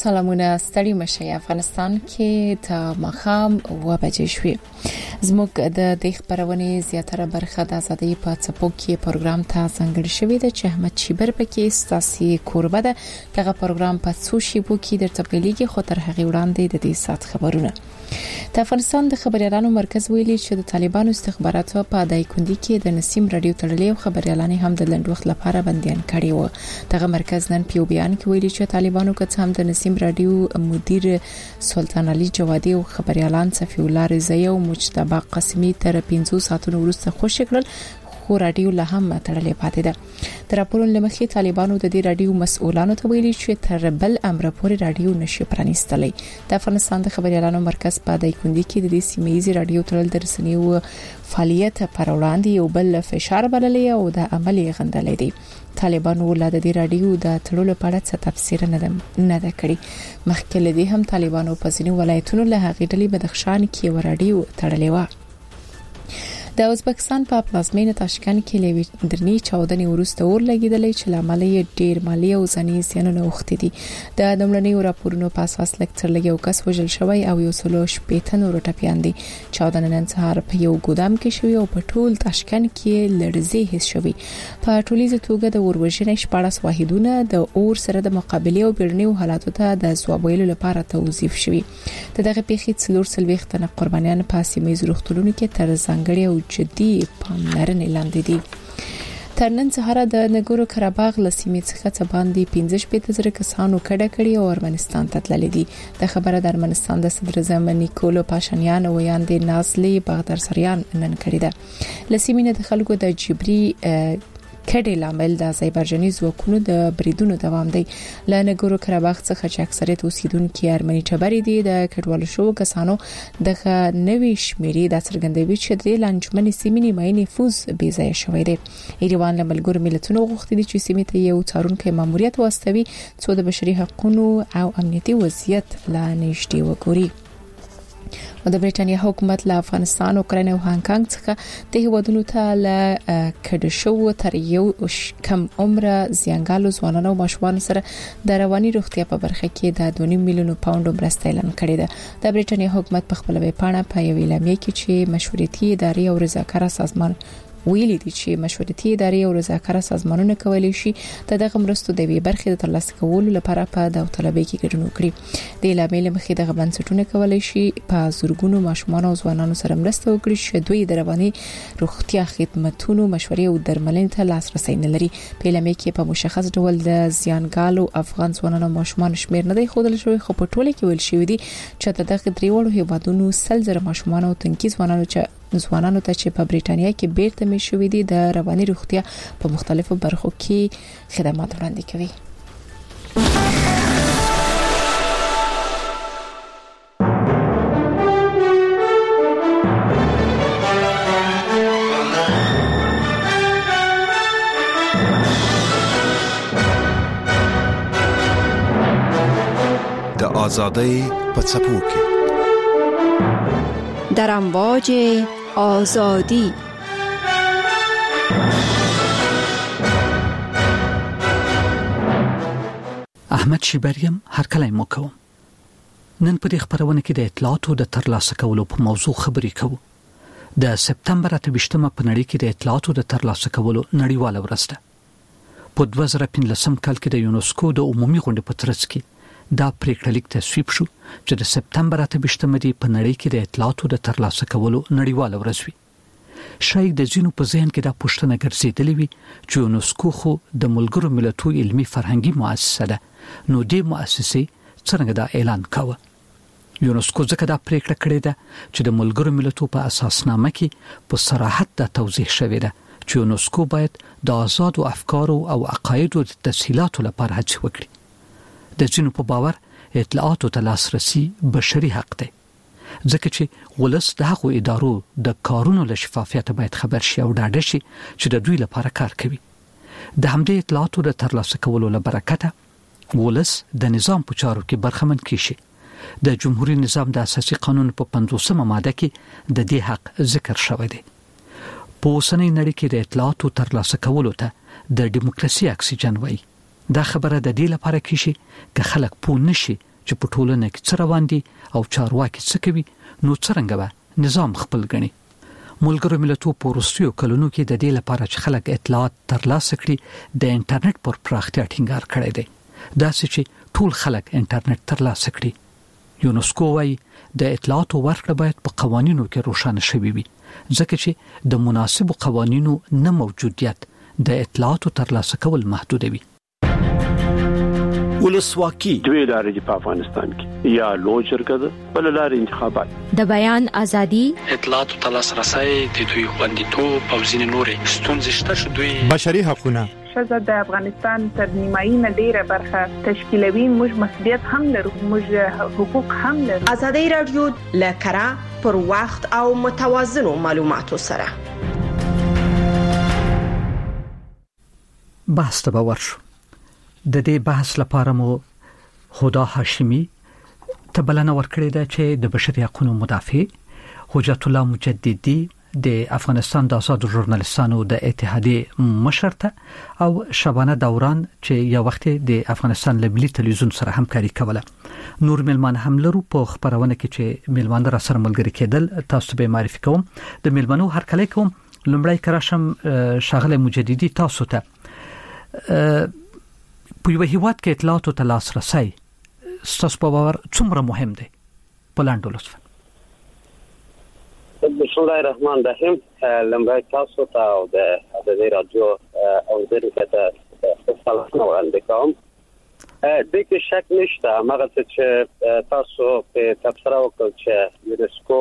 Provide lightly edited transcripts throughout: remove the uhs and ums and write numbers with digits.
سلامونه ستړي مشي افغانستان کې د مخام و بجې شوې زموږ د دې خبرونې زیاتره برخه د ازادي په څپو کې پروګرام ته څنګه شوې ده چې احمد شیبر پکې ستاسي کوربه ده دغه پروګرام په څو شیبو کې د تبلیغي خو تر هغه وړاندې د دې سات خبرونه د افغانستان د خبريالانو مرکز ویلي چې د طالبانو استخباراتو په دایکندي کې د نسیم رادیو تړلې او خبريالان هم د لنډ وخت لپاره بنديان کړي وو دغه مرکز نن په بیان کې ویلي چې طالبانو که هم د نسیم رادیو مدیر سلطان علي جوادي او خبريالان صفي الله رضایی او مجتبی قاسمي تر 15 ساعتونو وروسته خوشی کړل خو رادیو له هم تړلې پاتې ده د راپورونو لمخې طالبانو د دې رادیو مسؤلانو ته ویلي چې تر بل امر پورې رادیو نشي پرانیستلی د افغانستان د خبريالانو مرکز په دایکندي کې د دې سیمایي رادیو تړل د رسنیو فعالیت پر وړاندې یو بل فشار بللې او د عملي غندلې دي طالبانو ولادت د رادیو د تړلو په اړه څه تفسیر نه ده کړی مخکې لدی هم طالبانو په ځینو ولایتونو له هغې ډلې بدخشان کې و رادیو تړلې و د ازبکستان په پلازمینه تاشکند کې لوي درنی چاودنې ورسته اور لګیدلې چې لامل ډیر مالی او ځنی سينونه وختي دي د دملنې راپورونو په اساس لکتر لګیو کس وژل شوی او یو سلو شپېتن ور ټپيان دي چاودنه نن سهار په یو ګودام کې شوی او په ټول تاشکند کې لړزي هیڅ شوی په ټولیزه توګه د وروژنې شپارس واحدونه د اور سره د مقابله او بیرنیو حالاتو ته د ځواب ویلو لپاره توظیف شوی دغه پیښې څلور سلويختنه قربانیان په سیمې زروختلونو کې تر ځانګړي او جدي پاملرنې لاندې دي تر نن سهار د نګورو قرهباغ لسیمې څخه باندې 15,000 کسانو کډه او ارمنستان ته تللي دي د خبره د ارمنستان د صدر اعظم نیکولو پاشانیان او یاندې نازلی بغداد سریان نن کړی ده لسیمې د خلکو د جبري کډې لامل د آذربایجاني ځواکونو د بریدونو دوام دی لنګورو قرهباغ څخه چې اکثریت اوسیدونکو ارمني ټبري دي د کډوالو شو کسانو دغه نوې شمیرې د څرګندوي چې د لنجمنې سیمې نیمه نفوذ بې ځای شوی دی ایران له ملګرو ملتونو غوښتي دي چې سیمې ته یو څارونکو ماموریت واستوي څو د بشري حقوقو او امنیتي وضعیت لا نږدې وګوري د برېټانیا حکومت له افغانستان او اوکراین او هانګ کانګ څخه د هیوادونو ته له کډه شو تر یو کم عمره زیانګالو ځوانانو او ماشومانو سره د رواني روغتیا په برخه کې د 2.5 میلیون پاونډ مرسته اعلان کړې ده د برېټانیا حکومت په خپل ویبپاڼه په یو اعلامیه کې چې مشورتي ادارې او رضاکاره سازمان ویلي دي چې مشورتي ادارې او رضاکاره سازمانونه کولی شي دغه مرستو د وی برخې د ترلاسه کولو لپاره په داوطلبۍ کې ګډون وکړي د اعلامیې لمخې د بنسټونو کولی شي په زورګونو ماشومان او ځوانانو سره مرسته وکړي چې دوی د رواني روغتیا خدماتونو مشورې او درملنې ته لاسرسي نه لري په اعلامیه کې په مشخص ډول د زیانګالو افغان ځوانانو او ماشومان شمیر نه دی ښودل شوی خو په ټوله کې ویل شوی دی چې دغه دریوړو هیوادونو سلزر ماشومان او تنکي ځوانانو ته چې په برېټانیا کې بیرته می شوې دي د رواني روغتیا په مختلفو برخو کې خدمات وړاندې کوي د آزادۍ په څپو کې در امواج آزادی احمد شیبریم هر کله مو کوم نن په دې خبرونه کې د اطلاعاتو د ترلاسه کولو په موضوع خبرې کوو د سپتمبر 28مه په نړۍ کې د اطلاعاتو د ترلاسه کولو نړیواله ورځ ده په 2015 کال کې د یونسکو د عمومي غونډې په ترڅ کې دا پریکړه لیک تصویب شو چې د سپتمبر 28مه په نړۍ کې د اطلاعاتو د ترلاسه کولو نړیواله ورځ وي شاید د ځینو په ذهن کې دا پوښتنه ګرځېدلې وي چې یونسکو خو د ملګرو ملتونو علمي فرهنګي مؤسسه ده نو دې مؤسسې څنګه دا اعلان کاوه یونسکو ځکه دا پریکړه کړې ده چې د ملګرو ملتونو په اساسنامه کې په صراحت دا توضیح شوی ده چې یونسکو باید د آزادو افکارو او عقایدو د تسهیلاتو لپاره هڅه وکړي د ځینو په باور اطلاعاتو ته لاسرسي بشري حق دی ځکه چې ولس د هغو ادارو د کارونو له شفافیت باید خبر شي او ډاډه شي چې د دوی لپاره کار کوي د همدې اطلاعاتو د ترلاسه کولو له برکته ولس د نظام په چارو کې برخمن کیږي د جمهوریت نظام د اساسي قانون په 50مه ماده کې د دې حق ذکر شوی دی په اوسنۍ نړۍ کې د اطلاعاتو ترلاسه کولو ته د دیموکراسي اکسیجن وایي دا خبره د دې لپاره کیږي چې خلک پوه نشي چې په ټولنه کې څه روان دي او چارواکي څه کوي نو څنګه به نظام خپل غني. ملګرو ملتونو په وروستیو کلونو کې د دې لپاره چې خلک اطلاعات ترلاسه کړي د انټرنیټ پر پراختیا ټینګار کړی دی. دا چې ټول خلک انټرنیټ ترلاسه کړي. یونسکو وايي د اطلاعاتو ورکړه باید په قوانینو کې روښانه شوي وي ځکه چې د مناسبو قوانینو نه موجودیت د اطلاعاتو ترلاسه کول محدودوي. ولسواکي دوی لارې په افغانستان کې یا لوی جرګه ده بل لارې انتخابات د بیان ازادي اطلاعاتو ترلاسه د دوی خوندیتوب او ځینې نورې ستونزې شته چې دوی بشري حقوقونه ښځه د افغانستان تر نیمایي نه ډیره برخه تشکیلوي. موږ مسؤلیت هم لرو، موږ حقوق هم لرو. ازادي رادیو لکره پر وخت او متوازنو معلوماتو سره بحث ته باور شو. د دې بحث لپاره مو هدا هاشمی تبلنه ورکړې ده چې د بشري حقوقو مدافع حجت الله مجددي د افغانستان د آزاد ژورنالستانو د اتحادیې مشرته او شبانه دوران چې یو وخت د افغانستان له ملي تلویزیون سره همکاري کوله. نور ملمان هم لرو په خبرونه کې چې ملمان را سره ملګری کېدل. تاسو به معرفي کوم. د ملمنو هر کله کوم لومړی کراشم شاغله مجددي تاسو ته په یو هیواد کې اطلاعاتو ته لاسرسی ستاسو په باور څومره مهم دی؟ په لاندې لطفا. بسم الله الرحمن الرحیم. لمړی تاسو ته او د ازادي رادیو او د خپلانو وړاندې کوم. د کې شک نشته هغه چې تاسو په تبصره وکړ چې یونسکو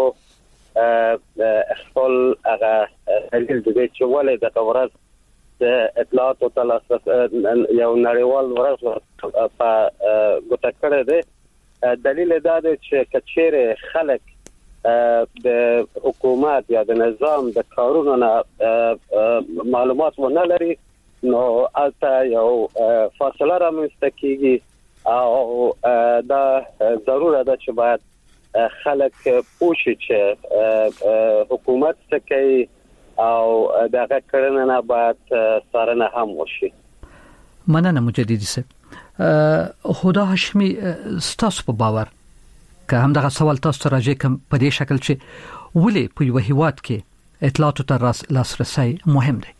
خپل هغه دلیل دی چې ولې د خبرات د اطلاعاتو ترلاسه یو نړیوال ورځ په ګوته کړی دی. دلیل دا دی چې کچېره خلک د حکومت یا د نظام د کارونو نه معلومات ونه لري نو البته یو فاصله رامنځته کیږي او دا ضروره ده چې باید خلک پوه شي چې حکومت څه کوي او دغه کړنه نه باید سارنه هم وشي. مننه مجددي صاحب. هدا هاشمی ستاسو په باور که هم دغه سوال تاسو راځي کوم په دې شکل چې ولې په یو هیواد کې اطلاعاتو ته لاسرسی مهم دی؟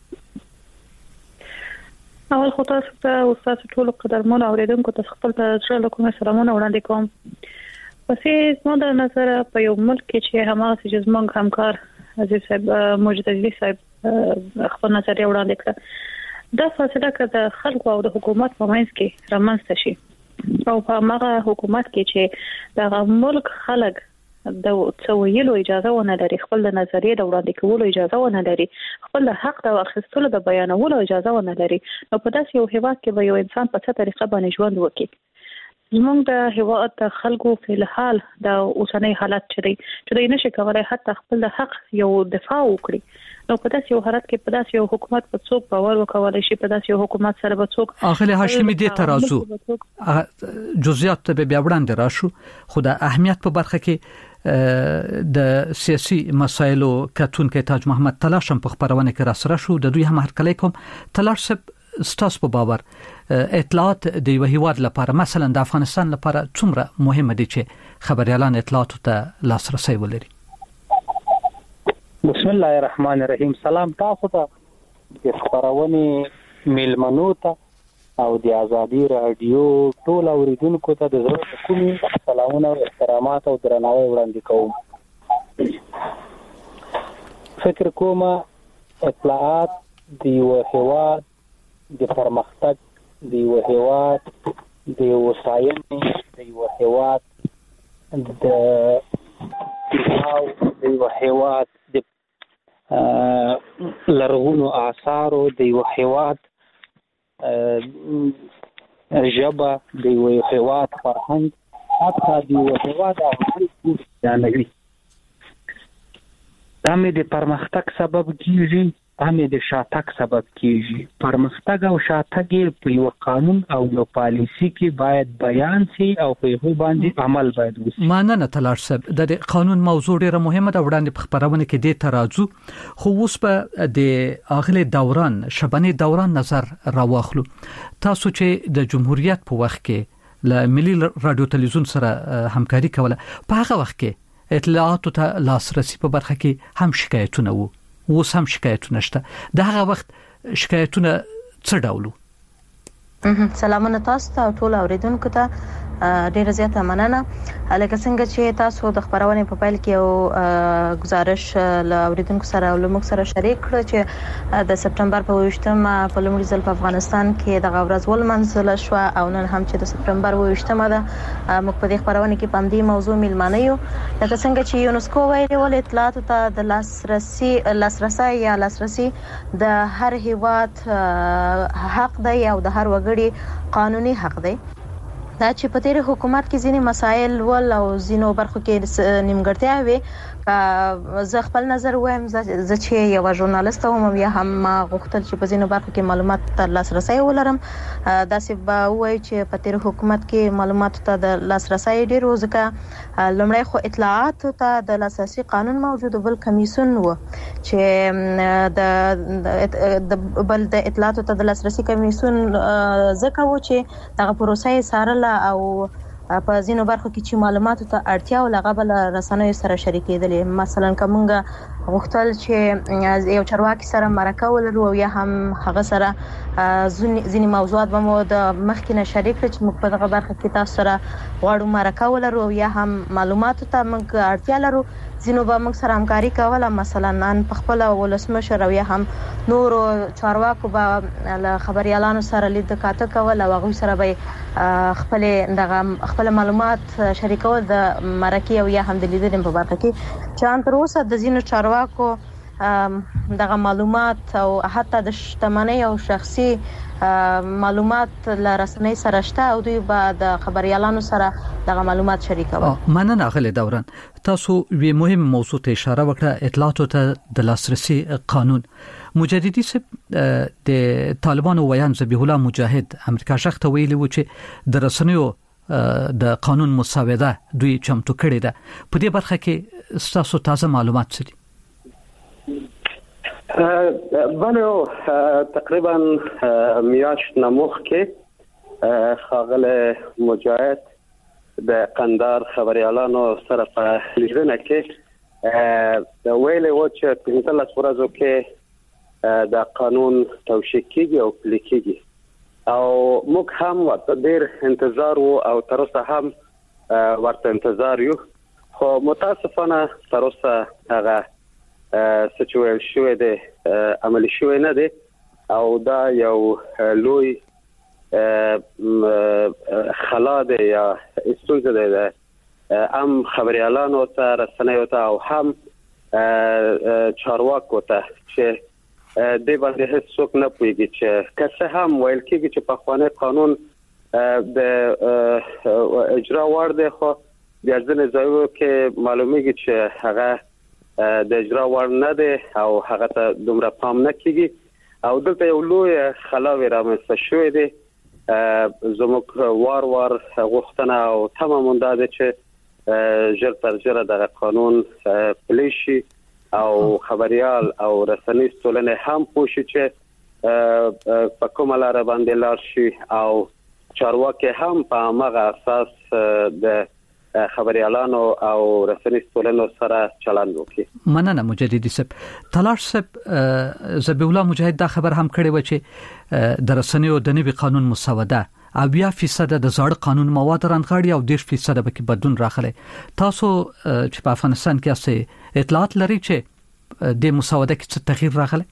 اول خو تاسو ته او تاسو ټول قدرمن اوریدونکو ته خپل تاسو له کومه سلامونه وړاندې کوم. پسې زموږ د نظر په یو ملک کې چې هماغه چې زموږ همکار عزیز صاحب مجددي صاحب خپل نظر وړاندې کړ دا فاصله که د خلکو او د حکومت په منځ کې رامنځته شي او په هغه حکومت کې چې د ملک خلک د څویلو اجازه ونه لري، خپل نظریه د وړاندې کولو اجازه ونه لري، خپل حق د اخیستلو د بیانولو اجازه ونه لري، نو په داسې یو هیواد کې به یو انسان په څه طریقه باندې ژوند وکړي؟ زموږ د هیواد د خلکو په الحال د اوسنۍ حالت چي چې دوی نشي کولای حتی خپل حق یو دفاع وکړي. نو په داسې یو حالت کې په داسې یو حکومت په څوک باور وکولای شي؟ په داسې یو حکومت سره به څوک اخلي هاشمي دې ترازو جزئیات ته بیا وړاندې راشو. خو د اهمیت په برخه کې د سیاسي مسایلو کتونکو تاج محمد تلاشم په خبرونه کې را سره شو. د دوی هم هر کله کوم تلاش ستاسو په باور اطلاعات د یو هیواد لپاره مثلا د افغانستان لپاره څومره مهمه دي چې خبريالان اطلاعاتو ته لاسرسي ولري؟ بسم الله الرحمن الرحیم. سلام تاسو ته د خبرونه میلمنو ته او د ازادي رادیو ټول اوریدونکو ته د زړه کومي سلامونه او احترامات او درناوی وړاندې کوم. فکر کوم اطلاعات د یو هیواد د پرمختګ، د یو هیواد د وسایلو، د یو هیواد د یو هیواد د لرغونو آثارو، د یو هیواد ژبه، د یو هیواد فرهنګ، حتی د یو هیواد اخلاق جانبي هم د پرمختګ سبب کیږي، هم د شاتګ سبب کیږي. پرمختګ او شاتګ په یو قانون او یو پالیسی کې باید بیان شي او په هغه باندې عمل باید وشي. ماننه تلاش صاحب د قانون موضوع ډیره مهمه ده وړاندې په خبرونه کې د ترازو. خو اوس په د اغله دوران شبانه دوران نظر راوخلو. تاسو چې د جمهوریت په وخت کې له ملي رادیو تلویزیون سره همکاري کوله. په هغه وخت کې اطلاعاتو ته لاسرسي په برخه کې هم شکایتونه وو، اوس هم شکایتونه شته. د هغه وخت شکایتونه څه ډول وو؟ سلامونه تاسو ته ټول اوریدونکو ته ډیره زیاته مننه. لکه څنګه چې تاسو د خبرونې په پیل کې یو گزارش له اوریدونکو سره او موږ سره شریک کړ چې د سپتمبر په 28مه په لومړي ځل په افغانستان کې د غورز ولمنځل شو او نن هم چې د سپتمبر 28مه ده موږ په دې خبرونه کې پام دې موضوع میلمانه یو. لکه څنګه چې یونسکو ویلي ول اطلاعاتو ته د لاسرسي د هر هیواد حق دی او د هر وګړي قانوني حق دی. دا چې په تیر حکومت کې ځینې مسایل ول او ځینو برخو کې نیمګړتیا وي. زه خپل نظر وایم، زه چې یو ژورنالیست وم یا هم غوښتل چې په ځینو برخو کې معلومات تر لاسرسي ولرم. داسې به وایي چې په تیر حکومت کې معلومات ته د لاسرسي ډیر وځکه لومړی خو اطلاعات ته د لاسرسي قانون موجود بل کمیسیون و چې د اطلاعات ته د لاسرسي کمیسیون ځکه و چې دغه پروسه سارله او په ځینو برخو کې چې معلوماتو ته اړتیا او لغه بل رسنیو سره شریکېدل. مثلا کومه غوښتل چې یو چارواکي سره مرکه ولرو یا هم هغه سره ځینې موضوعات به مو د مخکې نه شریک کړ چې موږ په دغه برخه کې تاسو سره غواړو مرکه ولرو یا هم معلوماتو ته موږ اړتیا لرو. ځینو به موږ سره همکاري کوله، مثلا نن په خپل ولسمشر او یا هم نورو چارواکو به له خبريالانو سره لید کاته کول او هغه سره به خپل معلومات شریکول د مرکه او یا هم د لیدنې په برخه کې چې تر اوسه د ځینو چارواکو دغه معلومات او حتی د شتمنۍ او شخصي معلومات لرسنۍ سره شته او دوی به د خبريالانو سره دغه معلومات شریکول. مننه غل دوران. تاسو وی مهم موضوع ته اشاره وکړه، اطلاعاتو ته د لاسرسي قانون. مجددي سب د طالبانو ویان ذبیح الله مجاهد امریکا شخته ویلي و چې د رسنیو د قانون مساوده دوی چمتو کړی ده. په دې برخه کې تاسو تازه معلومات څه دي؟ تقریبا میاشت نموخ کې خاغله مجاهد د قندار خبريالانو سره په لیدنه کې ویلي و چې په 15 ورځو کې د قانون توشیح کیږي او پلي کیږي او موږ هم ورته ډیر انتظار وو او تر اوسه هم ورته انتظار یو، خو متاسفانه تر اوسه هغه سچوال شوی دی عملی شوی نه دی او دا یو لوی خلا دی یا استونزه دی هم خبريالانو ته رسنیو ته او هم چارواکو ته چې د باندې هیڅ څوک نه پوهیږي چې کله هم ویل کېږي چې په خوانه قانون د اجرا وړ دی، خو بیا ځنې ځایو کې معلومیږي چې هغه د اجرا وړ نه دی او هغه ته دومره پام نه کیږي او دلته یو لوی خلاوی رامنځته شوی دی. زموږ وار غوښتنه او تمام اندازه چې ژر تر ژره د قانون پلی شي او خبريال او رسنۍ ټولنه هم پوښي چې په کومه لار باندې لاړ شي او چارواکي هم په هغه اساس د خبريالانو او رسنۍ ټولنو سره چلند وکړي. مننه مجددي سب. تلاش سب ذبیح الله مجاهد دا خبر هم کړی و چې د رسنیو د نوي قانون مساوده 80% د زړ قانون مواد رانغاړي او 10% به کې بدلون راغلی. تاسو چې په افغانستان کې اسه اطلاعات لري چې د مساوده کې څه تغییر راغلی؟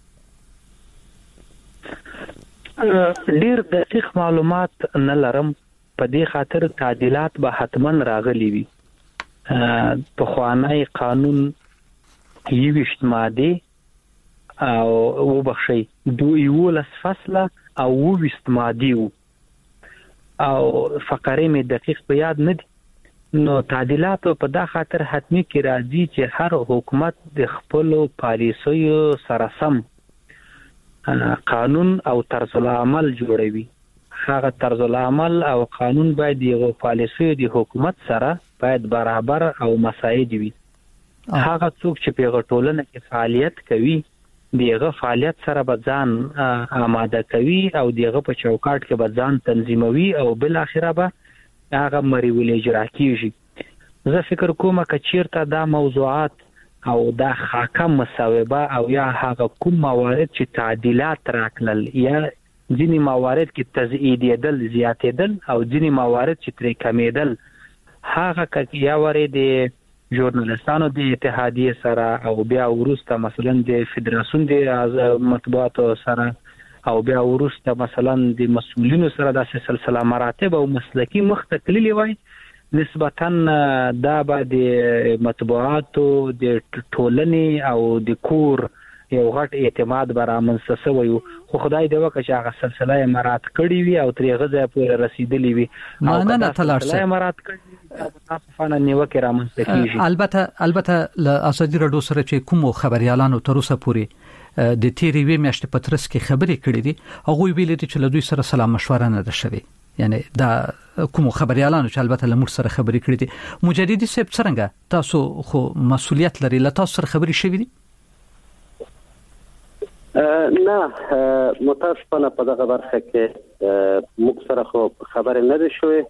ډیر دقیق معلومات نه لرم، په دې خاطر تعدیلات به حتما راغلي وي. په خوانی قانون 20 ماده او وبخشي 12 فصله او 20 ماده او فقره می دقیق په یاد نه دي. نو تعدیلات په دا خاطر حتمی کې راځي چې هر حکومت د خپل پالیسیو سره سم قانون او طرز العمل جوړوي. هغه طرز العمل او قانون باید یو پالیسي د حکومت سره باید برابر او مساعد وي. هغه څوک چې په ټولنه کې فعالیت کوي دغه فعالیت سره به ځان آماده کوي او دغه په چوکاټ کې به ځان تنظیموي او بل اخره به هغه مریول اجرا کیږي. زه فکر کوم چې چیرته دا موضوعات او دا حاکم مصوبه او یا هغه کوم موارد چې تعدیلات راکړل یا ځینی موارد کې تزییدیدل زیاتیدل او ځینی موارد چې ترې کمیدل هغه یا ورې د ژورنالستانو د اتحادیه سره او بیا ورسته مثلا د فدراسیون د مطبوعاتو سره او بیا ورسته مثلا د مسؤلینو سره د سلسله مراتب او مسلکی مختلفي وای نسبتاً دا به د مطبوعاتو د ټولنې او د کور یو غټ اعتماد برامنځته شوی خو خدای دې وکړي چې هغه سلسله مرات کړی وي او ترې غزه پورې رسیدلی وي او نه تلارسه مرات کړی تاسو فن نیوکه رامنځته کیږي. البته ل ازادي رادیو سره چې کوم خبريالانو تر اوسه پورې د تیری وی میاشتې پترس کې خبرې کړې دي هغه ویل دي چې له دوی سره سلام مشوره نه ده شوی یعنی دا کوم خبريالانو چې البته له موږ سره خبرې کړې دي. مجددي صاحب څنګه تاسو خو مسؤلیت لري له تاسو سره خبرې شوې دي؟ نه متاسفانه په دغه برخه کې موږ سره خو خبرې نه ده شوې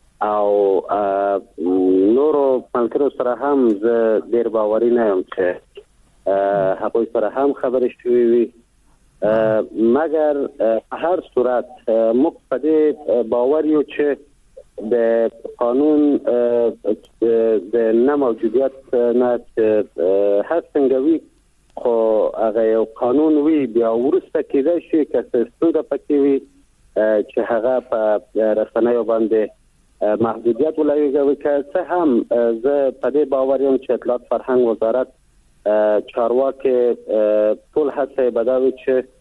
او نورو پنځه سره هم زه ډیر باوري نه یم چې هغوی سره هم خبرې شوې وي مګر په هر صورت موږ په دې باور یو چې د قانون د نه موجودیت نه هر څنګه وي خو هغه یو قانون وی بیا ورسته کېدای شي چې څه پکې وي چې هغه په رسنیو باندې محدودیت ولري که څه هم زه په دې باور یم چې اطلاعات فرهنګ وزارت چارواکي ټول هڅه بداوي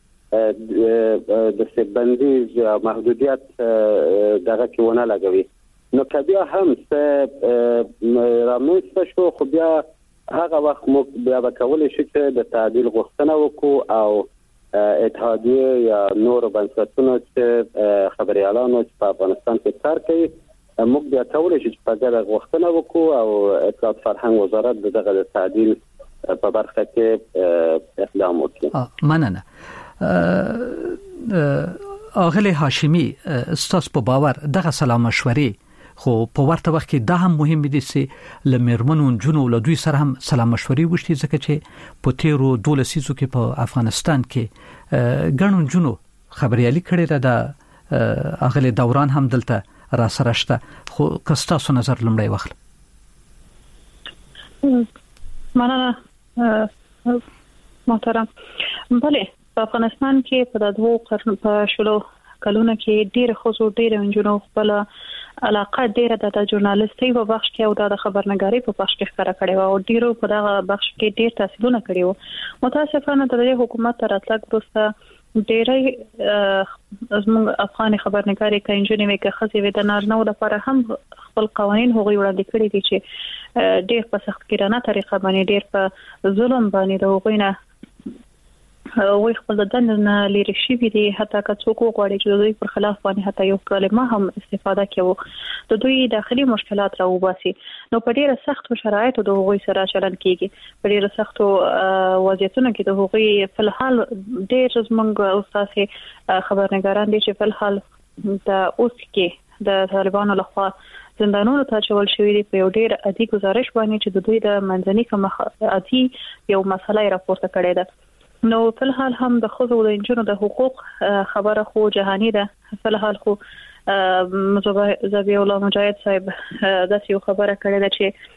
چې د سبندیز یا محدودیت دغه کې ونه لګوي. نو کبیا هم څه رامنځته شو خو بیا هغه وخت موږ بیا به کولای شو چې د تعدیل غوښتنه وکړو او اتحادیه یا نور بنسټونو چې خبريالانو چې په افغانستان کې کار کوي موږ بیا کولای شو چې په دغه غوښتنه وکړو او اطلاعات فرهنګ وزارت دغه د تعدیل په برخه کې اقدام وکړي. مننه. اغلی هاشمی استاس په باور دغه سلام مشورې خو په ورته وخت کې دا هم مهم دي چې لمرمنو جنو له دوی سره هم سلام مشورې وشتي ځکه چې په تیرو 12 سیزو کې په افغانستان کې ګڼو جنو خبريالي کړي دا اغلی دوران هم دلته را سره شته خو کستاسو نظر لمړی وخت. مننه محترم. بله په افغانستان کې په دغه قرن په شلو کلونه کې ډېر خصوص ډېر انجنونو خپل علاقه ډیره د ژورنالیستي په بخش کې او د خبرنګاري په بخش کې ښکارا کړي او ډیرو په دغه بخش کې ډیر تحصیلونه کړي وو. متاسفانه د حکومت تر راتلګ وروسته ډیره زموږ افغان خبرنګاري کینجنې وکړه خزي وې د نارنو لپاره هم خپل قوانين هغوی وړاندې کړي دي چې ډیر په سخت کېرانه طریقه باندې ډیر په ظلم باندې د غوینه وی خپل دند نه لري شي دي حتی که څوک وغواړي چې دوی پر خلاف باندې حتی یو کلمه هم استفاده کوي د دوی داخلي مشکلات راوباسي. نو په ډیره سخت شرایطو د هغوی سره چلن کیږي په ډیره سخت وضعیتونو کې د هغوی په الحال ډیر زمونږ استاد خبرنګاران دي چې په الحال د اوس کې د طالبانو لخوا زندانونو ته چول شوی دی په یو ډیر عادي گزارش باندې چې د دوی د منځني کوم عادي یو مسله راپورته کړې ده. نو په الحال هم د خزو د انجونو د حقوق خبره خو جهانی ده. په الحال خو زبی الله مجاهد صاحب د یو خبره کړې ده چې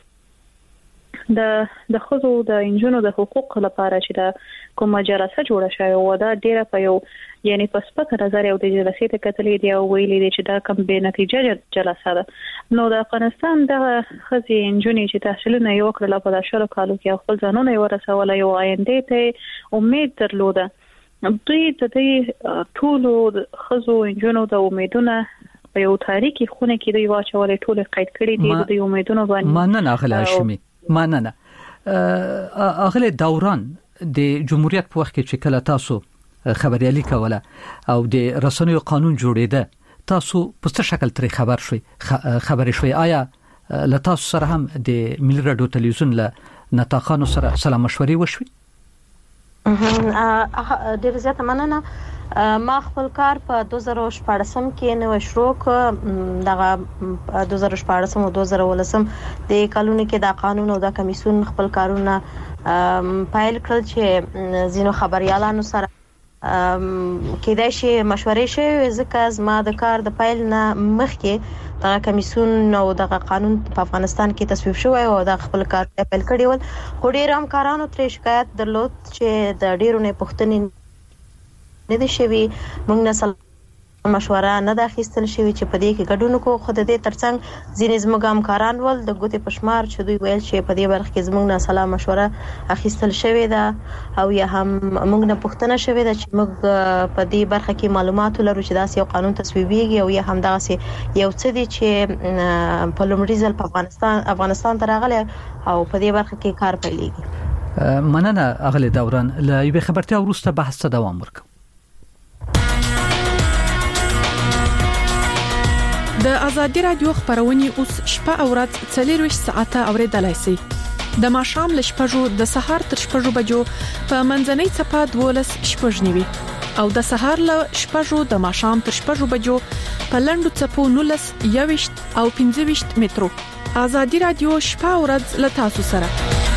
د خزو د انجونو د حقوق لپاره چې د کومه جلسه جوړه شوې و دا ډیره په یو یعنی په سپک نظر یو د جلسې ته کتلې دی او ویلي دی چې دا کم به نتیجه جلسه ده. نو د افغانستان د خزي انجونې چې تحصیلونه یو کړل په 10 کالو کې خپل ځانونه یو رسول یو آینده ته امید درلوده. دوی د دې ټولو خزو انجونو د امیدونه په یو تاریخي خونه کې دی واچولې ټول قید کړي دي د امیدونو باندې. مننه اغلی هاشمی. مننه. اغلی دوران د جمهوریت په وخت کې چې کله تاسو خبريالي کوله او د رسنیو قانون جوړېده تاسو په څه شکل ترې خبرې شوي آیا له تاسو سره هم د ملي رادیو تلویزیون له نطاقانو سره سلام مشورې وشوي؟ ډېر زیات مننه. ما خپل کار په 2014 کې نو شروع دغه 2014 او 2019 د کلونو کې د قانون او د کمیسیون خپل کارونه فایل کړل چې زینو خبريالانو سره کېدای شي مشورې شي ځکه زما د کار د فایل نه مخکې د کمیسیون او د قانون په افغانستان کې تصویب شوی او د خپل کار فایل کړی ول خو ډیر هم کارانو ترې شکایت درلود چې د ډیرو نه پوښتنې نه دي شوی موږ نه مشوره نه د اخیستل شوی چې په دې کې ګډون کو خود دې ترڅنګ ځینې زموږ همکاران ول د ګوتې پښمار چې دوی ویل چې په دې برخه کې زموږ نه سلا مشوره اخیستل شوی ده او یا هم موږ نه پوښتنه شوی ده چې موږ په دې برخه کې معلومات لرو چې داسې یو قانون تصویبېږي او یا هم داسې یو څه دي چې په لومړي ځل په افغانستان ته راغلی او په دې برخه کې کار پیلېږي. مننه اغلی دوران له یوې خبرتیا وروسته بحث ته دوام ورکړو. د ازادي رادیو خبرونه اوس شپه او ورځ 24 ساعته اوریدلای شئ. د ماښام ل شپږو د سهار تر شپږو بجو په منځنۍ چپه 12 شپږ نیوي او د سهار ل شپږو د ماښام تر شپږو بجو په لندو چپو 19 21 او 25 مترو. ازادي رادیو شپه او ورځ ل تاسو سره.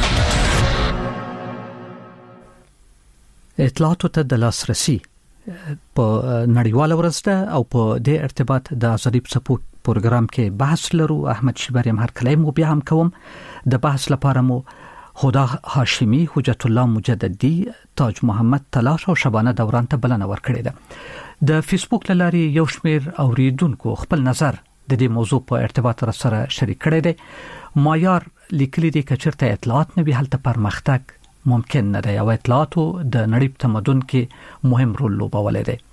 اطلاعاتو ته د لاسرسي په نړیواله ورځ ده او په دې ارتباط د ازادي په پروګرام کې بحث لرو. احمد شیبری هم هر کله مو بیا هم کوم د بحث لپاره مو هدا هاشمی، حجت الله مجددی، تاج محمد تلاش او شبانه دوران ته بلنه ورکړې ده. د فیسبوک لاري یو شمیر اوریدونکو خپل نظر د دې موضوع په ارتباط سره شریک کړی دی. مایار لیکلي دی کچرته اطلاعات نه وی هلته پرمختګ ممکن نه دی او اطلاعاتو د نړۍ تمدن کې مهم رول لوبولی دی.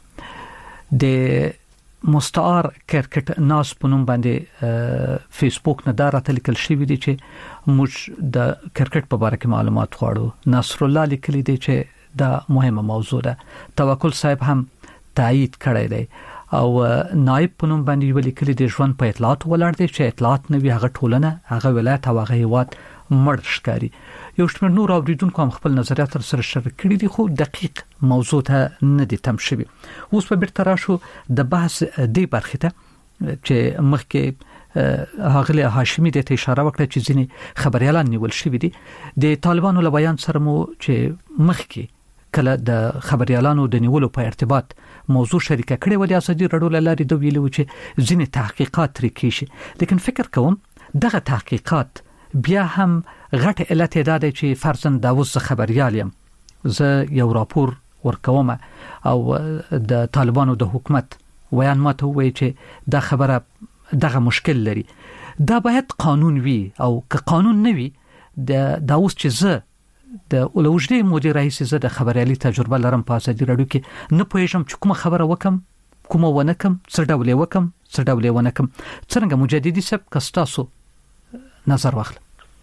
د مستعار کرکټ ناس په نوم باندې فیسبوک نه دارته لیکل شوی دی چې موږ د کرکټ په اړه معلومات غواړو. نصر الله لیکلی دی چې دا مهمه موضوع ده. توکل صاحب هم تایید کړی دی او نائب په نوم باندې ولیکلی دی ژوند په اطلاعات ولاړ دی چې اطلاعات نه وي هغه ټولنه هغه ولایت او هغه هیواد مړ ښکاري. یو شمېر نور اوریدونکو هم خپل نظریات سره شریک کړي دي خو دقیق موضوع ته نه دي تم شوی. اوس په بیرته راشو د بحث دی برخه ته چې مخکې هغه هاشمی د اشاره وکړه چې ځینې خبريالان نیول شوی دي. د طالبانو له بیان سره مو چې مخکې کله د خبريالانو د نیولو په ارتباط موضوع شریکه کړې و د ازادي رادیو لاري د ویلو چې ځینې تحقیقات لري کیږي لیکن فکر کوم دغه تحقیقات بیا هم غټ علت دا دی چې فرضاً دا اوس خبريال یم زه یو راپور ورکوم او د طالبانو د حکومت ویان ماته وایي چې دا خبره دغه مشکل لري. دا باید قانون وي او که قانون نه وي دا اوس چې زه د اولوجدي مدیر رئیس زه د خبريالي تجربه لرم په ازادي رادیو کې نه پوهیږم چې کومه خبره وکم کومه ونکم څه ډول وکم څه ډول ونکم. څنګه مجددي سب کستاسو نظر واخل.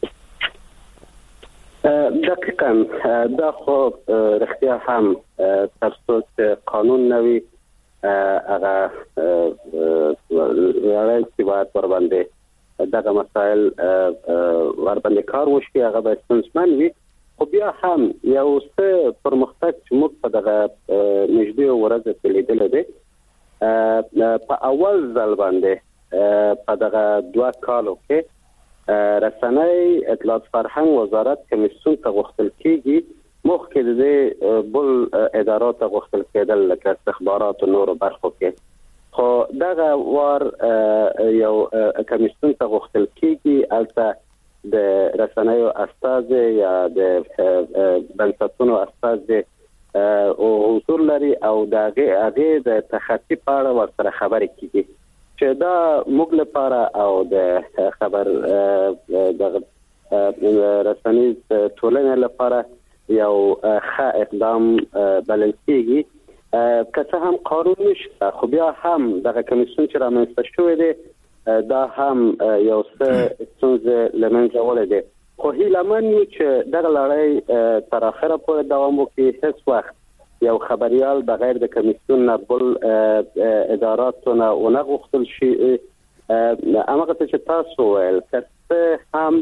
دقیقاً دا خو رښتیا هم ترڅو چې قانون نوي هغه راځي باید ور باندې دغه مسائل ور باندې کار وشي هغه به ستونزمن وي خو بیا هم یو څه پرمختګ چې موږ په دغه نږدې ورځ کې لیدل دي په اول ځل باندې په دغه 2 کالو کې رسنۍ اطلاعات فرهنګ وزارت کمیسیون ته غوښتل کیږي مخکې د بل ادارات ته غوښتل کېدل لکه استخبارات او نور برخو کې خو دغه وار یو کمیسیون ته غوښتل کیږي البته د رسنیو استاد یا د بنسټونو استاد او حضور لري او دغه د تخطی په اړه ورسره خبرې کیږي چې دا موږ لپاره او د خبر د رسنۍ ټولنې لپاره یو ښه اقدام بلل کېږي. که څه هم قانون نشته خو بیا هم دغه کمیسیون چې رامنځته شوی دی دا هم یو څه ستونزې له منځه وړي دي خو هیلهمن یو چې دغه لړۍ تر اخره پورې دوام وکړي. هیڅ وخت یو خبريال بغیر د کمیسیون نه بل اداراتونه ونه غوښتل شي. هغه چې تاسو ویل که هم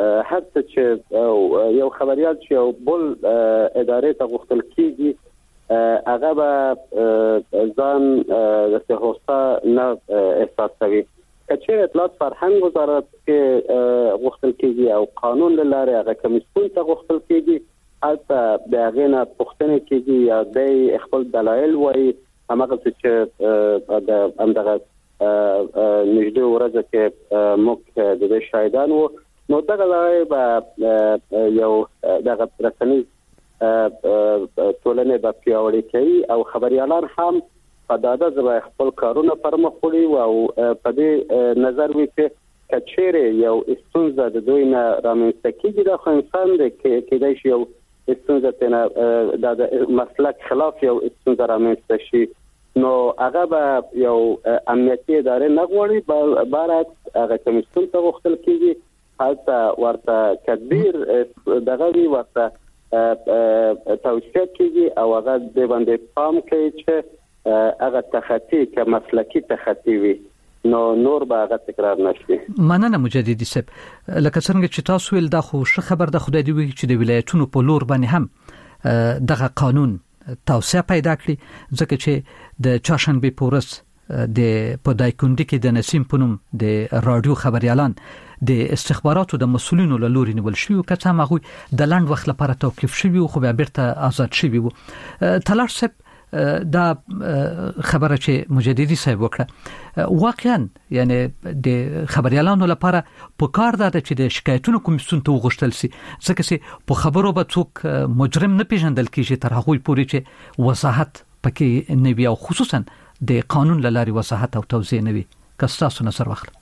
حتی چې یو خبريال چې یو بل ادارې ته غوښتل کیږي هغه به ځان د هوستا نه احساسوي. کچېرې اطلاعات فرهنګ وزارت کې غوښتل کېږي او قانون له لارې هغه کمیسیون ته غوښتل کېږي، حتی د هغې نه پوښتنې کېږي یا د خپل دلایل وایي، هماغسې چې د همدغه نږدې ورځو کې موږ د دې شاهدان وو. نو دغه لارې به یو دغه رسنیز ټولنې به پیاوړې کوي او خبریالان هم په ډاډه ځای خپل کارونه پر مخ وړي او په دې نظر وي چې کچېرې یو ستونزه د دوی نه رامنځته کېږي، دا خو انسان دی کېدای شي یو ستونزه ترې د مسلک خلاف یو ستونزه رامنځته شي، نو هغه به یو امنیتي ادارې نه غواړي، برعکس هغه کمیسیون ته غوښتل کېږي هلته ورته تدبیر دغه وي، ورته توصیه کېږي او هغه د باندې پام کوي چې هغه تخطی که مسلکی تخطی وي نو نور به هغه تکرار نشي. مننه مجددي صاحب. لکه څنګه چې تاسو ویل دا خو ښه خبر ده، خدای دې وکړي چې د ولایتونو په لور باندې هم دغه قانون توسعه پیدا کړي، ځکه چې د چهارشنبه په ورځ د په دایکندي کې د نسیم پونم د رادیو خبريالان د استخباراتو د مسولینو له لوري نیول شوی او کته هغه د لاند وخت لپاره توقيف شوی خو بیا بیرته آزاد شوی وو. تلاش صاحب دا خبره چې مجددي صاحب وکړه واقعا یعنی د خبريالانو لپاره په کار ده چې د شکایتونو کمیسیون ته وغوښتل شي، ځکه چې په خبرو به څوک مجرم نه پیژندل کیږي تر هغه پورې چې وضاحت پکې نه وي او خصوصا د قانون لاري وضاحت او توضیح نه وي. کستاسو نظر واخله.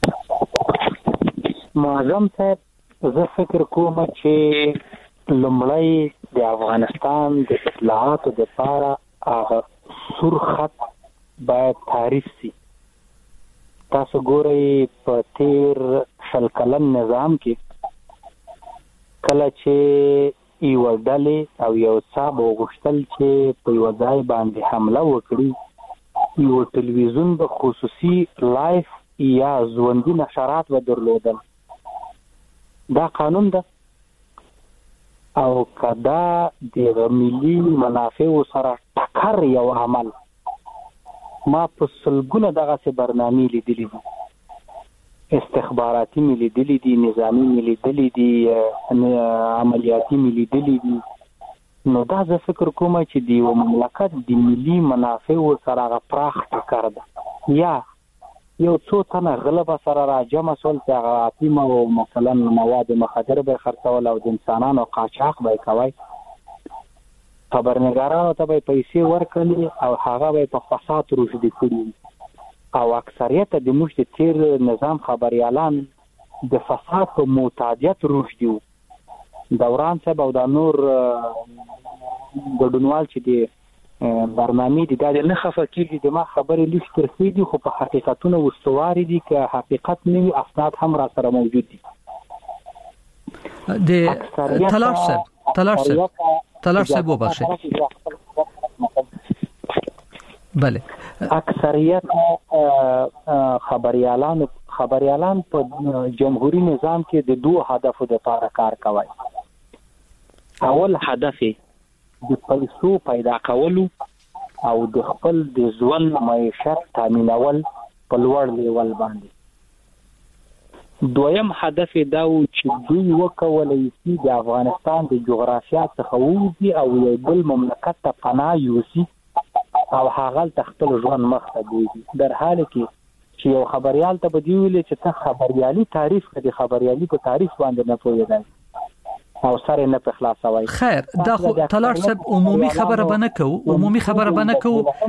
معظم صاحب زه فکر کوم چې لومړی د افغانستان د اطلاعاتو لپاره هغه سور خط باید تعریف شي. تاسو ګورئ په تیر شل کلن نظام کې کله چې یو ډلې او یو صاحب وغوښتل چې په یو ځای باندې حمله وکړي، یو ټلویزیون به خصوصي لایف یا ژوندي نشرات به درلودل. دا قانون ده او کدا د ملي منافعو سره ټکر یو عمل، ما په سلګونه دغه سه برنامې لیدلې دي، استخباراتي ملي لیدلې دي، نظامی ملي لیدلې دي، عملیاتي ملي لیدلې دي. نو دا زه فکر کوم چې د یو مملکت د ملي منافعو سره پراخ ټکر ده، یا یو څو تنه غلبه سره راجمع سول چې هغه اپیمه او مثلا مواد مخدر به خرڅول او د انسانانو قاچاق به کوي، خبرنګارانو ته به پیسې ورکړي او هغه به په فساد روشدي کړي او اکثریت د موږ د تیر نظام خبريالان د فساد په معتادیت روشدي وو. دوران صاحب او د نور ګډونوال چې د برنامې دي دا نه خفه کیږي، د ما خبرې لیک ترخی دي خو په حقیقتونو واستواري دي، که حقیقت نه وي اسناد هم را سره موجود دي. د تلاش صاحب وبخښه. بله اکثریت خبريالان په جمهوریت نظام کې د دوه هدفو لپاره کار کوي. اول هدف د پیسو پیدا کولو او د خپل د ژوند معیشت تامینول په لوړ لیول باندې. دویم هدف دا و چې دوی وکولای شي د افغانستان د جغرافیا څخه ووځي او یو بل مملکت ته پناه یوسي او هغه خپل ژوند مخ ته بوځي، در حال کې چې یو خبريال ته به دی ویل چې ته خبريالي تعریف کړي، خبريالي په تعریف باندې نه پوهیږي او سره نه په خلاصوي. خیر دا خو تلاش صاحب عمومي خبره بنه کو، عمومي خبره بنه کو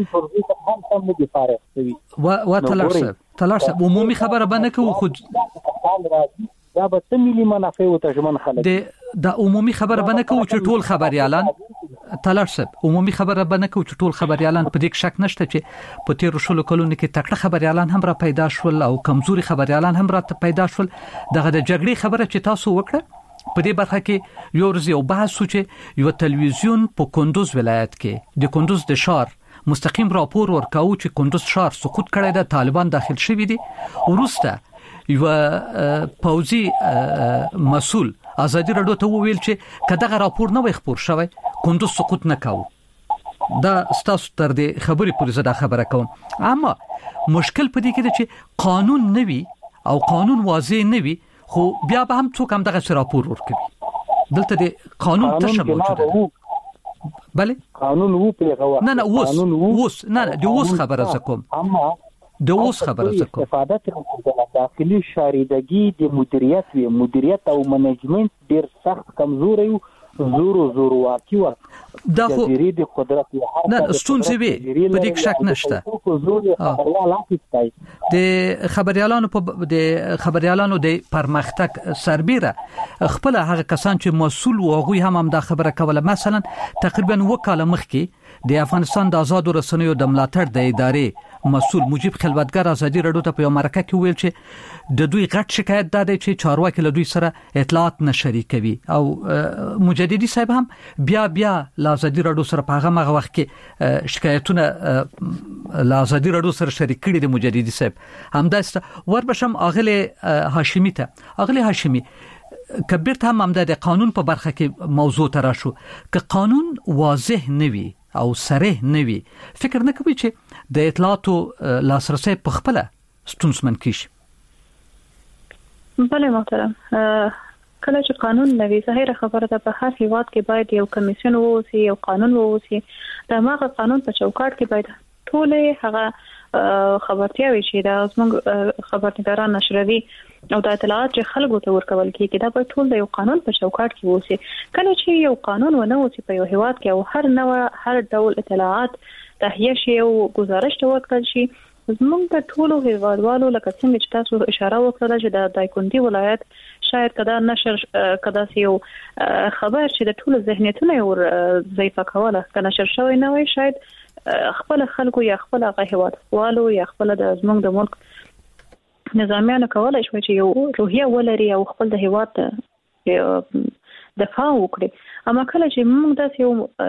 و تلاش صاحب عمومي خبره بنه کو خو دا به تملي منافع او تجمن خلک دا عمومي خبره بنه کو چې ټول خبريالان تلاش صاحب عمومي خبره بنه کو چې ټول خبريالان په دې شک نشته چې په تیر شلو کلونو کې تکړه خبريالان هم را پیدا شول او کمزوري خبريالان هم را پیدا شول. دغه د جګړې خبره چې تاسو وکړه په دې برخه کې یو ورځ یو بحث چې یو تلویزیون په کندوز ولایت کې د کندوز د شهر مستقیم راپور ورکاو چې کندوز شهر سقوط کړی د طالبان داخل شوی دي. ورسته یو پوځي مسؤل ازادي رادیو ته ویل چې کداغه راپور نه وي خبر شوی کندوز سقوط نه کاوه. دا ستاسو تر دې خبرې پورې زدا خبره کوم. اما مشکل پدې کې دی چې قانون نوي او قانون واضح نوي، خو بیا به هم څوک هم دغه راپور ورکوي. دلته د قانون تشه موجوده ده. بله قانون وو په نه اوس نه د اوس خبره زکوم. اما د اوس خبره زکوم استفاده تر داخلي شاریدګي د مدیریت او منیجمنت ډیر سخت کمزوري وو. زور واقعي و دا خو د قدرت نه ستونزې وي په دې کې شک نشته. د خبريالانو د پرمختګ سربېره خپل هغه کسان چې مسؤل و هغه هم دا خبره کوله. مثلا تقریبا وکاله مخکې د افغانستان د آزاد رسنیو د ملاتړ د ادارې مسؤل مجيب خلوتګر ازادي رادیو ته په مرکه کې ویل چې د دوی غټ شکایت ده چې چارواکي له دوی سره اطلاعات نه شریکوي، او مجددي صاحب هم بیا له ازادي رادیو سره په هغه وخت کې شکایتونه له ازادي رادیو سره شریک کړي دي. مجددي صاحب همداسته وربشم اغله هاشمي کبیر ته هم د قانون په برخه کې موضوع تر شو. که قانون واضح نوي او صریح نوي، فکر نه کوي چې د اطلاعاتو لاسرسي په خپل ستونزمن کیږي. بله محترم، کله چې قانون نوي ظاهره خبره ده، په هر هیواد کې باید یو کمیسیون ووسی، یو قانون ووسی. د هغه قانون په چوکاټ کې باید ټول هغه خبرتیاوي چې د زموږ خبرنګاران نشروي او د اطلاعات چې خلکو ته ورکول کیږي دا به ټول د یو قانون په چوکاټ کې ووسی. کله چې یو قانون ونه وسی په یو هیواد کې او هر ډول اطلاعات تهیه شي او گزارش ته ورکړل شي، زموږ د ټولو هیوادوالو لکه څنګه چې تاسو اشاره وکړه چې د دایکندي ولایت شاید کدا نشر کدا یو خبر چې د ټولو ذهنیتونه ور ضعیفه کوله کنه نشر شوی نه وي، شاید خپل خلکو یا خپل هیوادوالو یا خپل د زموږ د ملک نظامیانو کولای شي چې یو روحیه ولري او خپل د هیواد دفاع وکړي. اما کله چې موږ د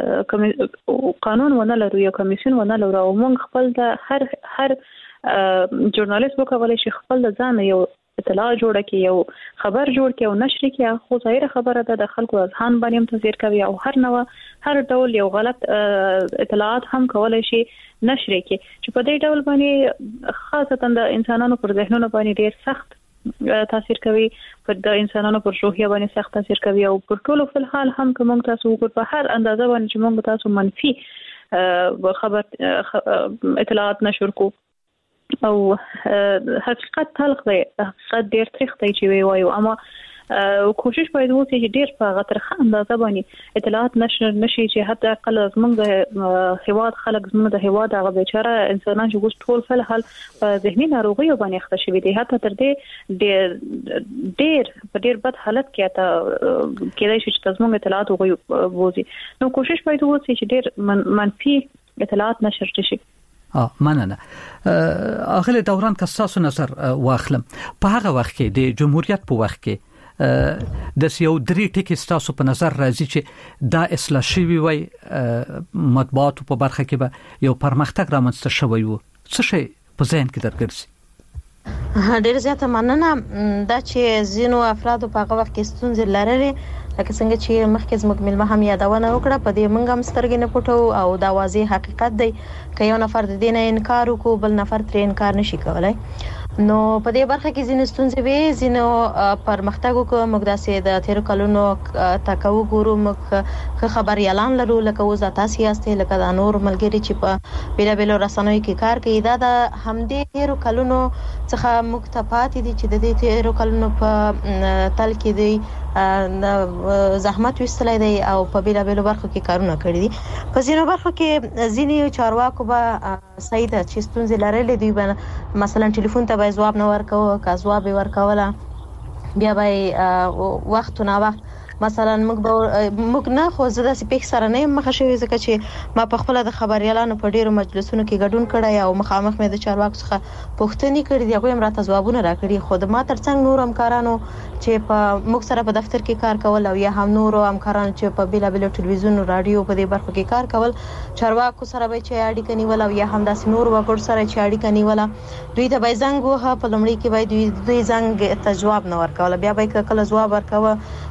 یو قانون ونه لرو، یو کمیسیون ونه لرو، او موږ خپل د هر ژورنالیست وکولای شي خپل ځان یو اطلاع جوړ کړي، یو خبر جوړ کړي او نشر کړي، خو ظاهره خبره ده د خلکو اذهان باندې تاثیر کوي او هر ډول یو غلط اطلاعات هم کولای شي نشر کړي چې په دې ډول باندې خاصتا د انسانانو پر ذهنونو باندې ډیر سخت تاثیر کوي، پر د انسانانو پر روحیه باندې سخت تاثیر کوي او پر ټولو په حال هم کوم تاسو په هر اندازه باندې چې موږ تاسو منفي خبر اطلاعات نشر کو او حقیقت تلخ دی، حقیقت ډیر تریخ دی چې وایو. اما کوشش باید وکړي چې ډیر په غترخه اندازه باندې اطلاعات نشر نشي چې حتی اقل زموږ د هیواد خلک زموږ د هیواد هغه بیچاره انسانان چې ګوس ټول په حال په ذهني ناروغیو باندې اخته شوي دي، حتی تر دې ډیر بد حالت کې ته کېدای شي چې زموږ اطلاعات وګوري. نو کوشش باید وکړي چې ډیر منفي اطلاعات نشر شي. مننه. اغله دوران که تاسو نظر واخلم په هغه وخت کې د جمهوریت په وخت کې د یو درې ټکي تاسو په نظر راځي چې دا اصلاح شوی وي، مطبوعات په برخه کې به یو پرمختګ رامنځته شوی وو، څه شي په ذهن کې درګرځي؟ ډیر زیاته مننه. دا چې زینو افراد په هغه وخت کې ستونزې لرلې، لکه څنګه چې مخکې زموږ ملما هم یادونه وکړه، په دې موږ هم سترګې نه پټو او دا واضح حقیقت دی که یو نفر د دې نه انکار وکړو بل نفر ترې انکار نشي کولای. نو په دې برخه کې ځینې ستونزې وي، ځینې پرمختګ وکړو. موږ داسې د تیر کلونو تکو ګورو، موږ خبر اعلان لرو لکه اوس تاسو یاستئ، لکه د نور ملګری چې په بیلابیلو رسنیو کې کار کوي. دا د همدې تیر کلونو څخه موږ ته پاتې دي چې د دې تیر کلونو په تل کې دی زحمت وستلای دی او په بیلابیلو برخو کې کارونه کړی دي. په ځینو برخو کې ځینې چارواکو به صحیح ده چې ستونزې لرلې دي، مثلا ټلیفون ته جواب نه ورکوه، که جواب ورکوله بیا به وخت نه وخت مثلا موږ نه خو زه داسې پیښ سره نه مخه شوې، ځکه چې ما په خپل د خبريالانو په ډیرو مجلسونو کې ګډون کړی او مخامخ مې د چارواکو څخه پوښتنې کړې دي، هغه هم راته ځوابونه راکړي. خو د ما ترڅنګ نور همکارانو چې په موږ سره په دفتر کې کار کول او یا هم نور همکارانو چې په بیلابیلو ټلویزیون او رادیو په دې برخو کې کار کول، چارواکو سره به چې اړیکه نیول او یا هم داسې نور وګړو سره چې اړیکه نیول، دوی ته به زنګ وه، په لومړي کې به دوی زنګ ته جواب نه ورکول، بیا به کله جواب ورکوه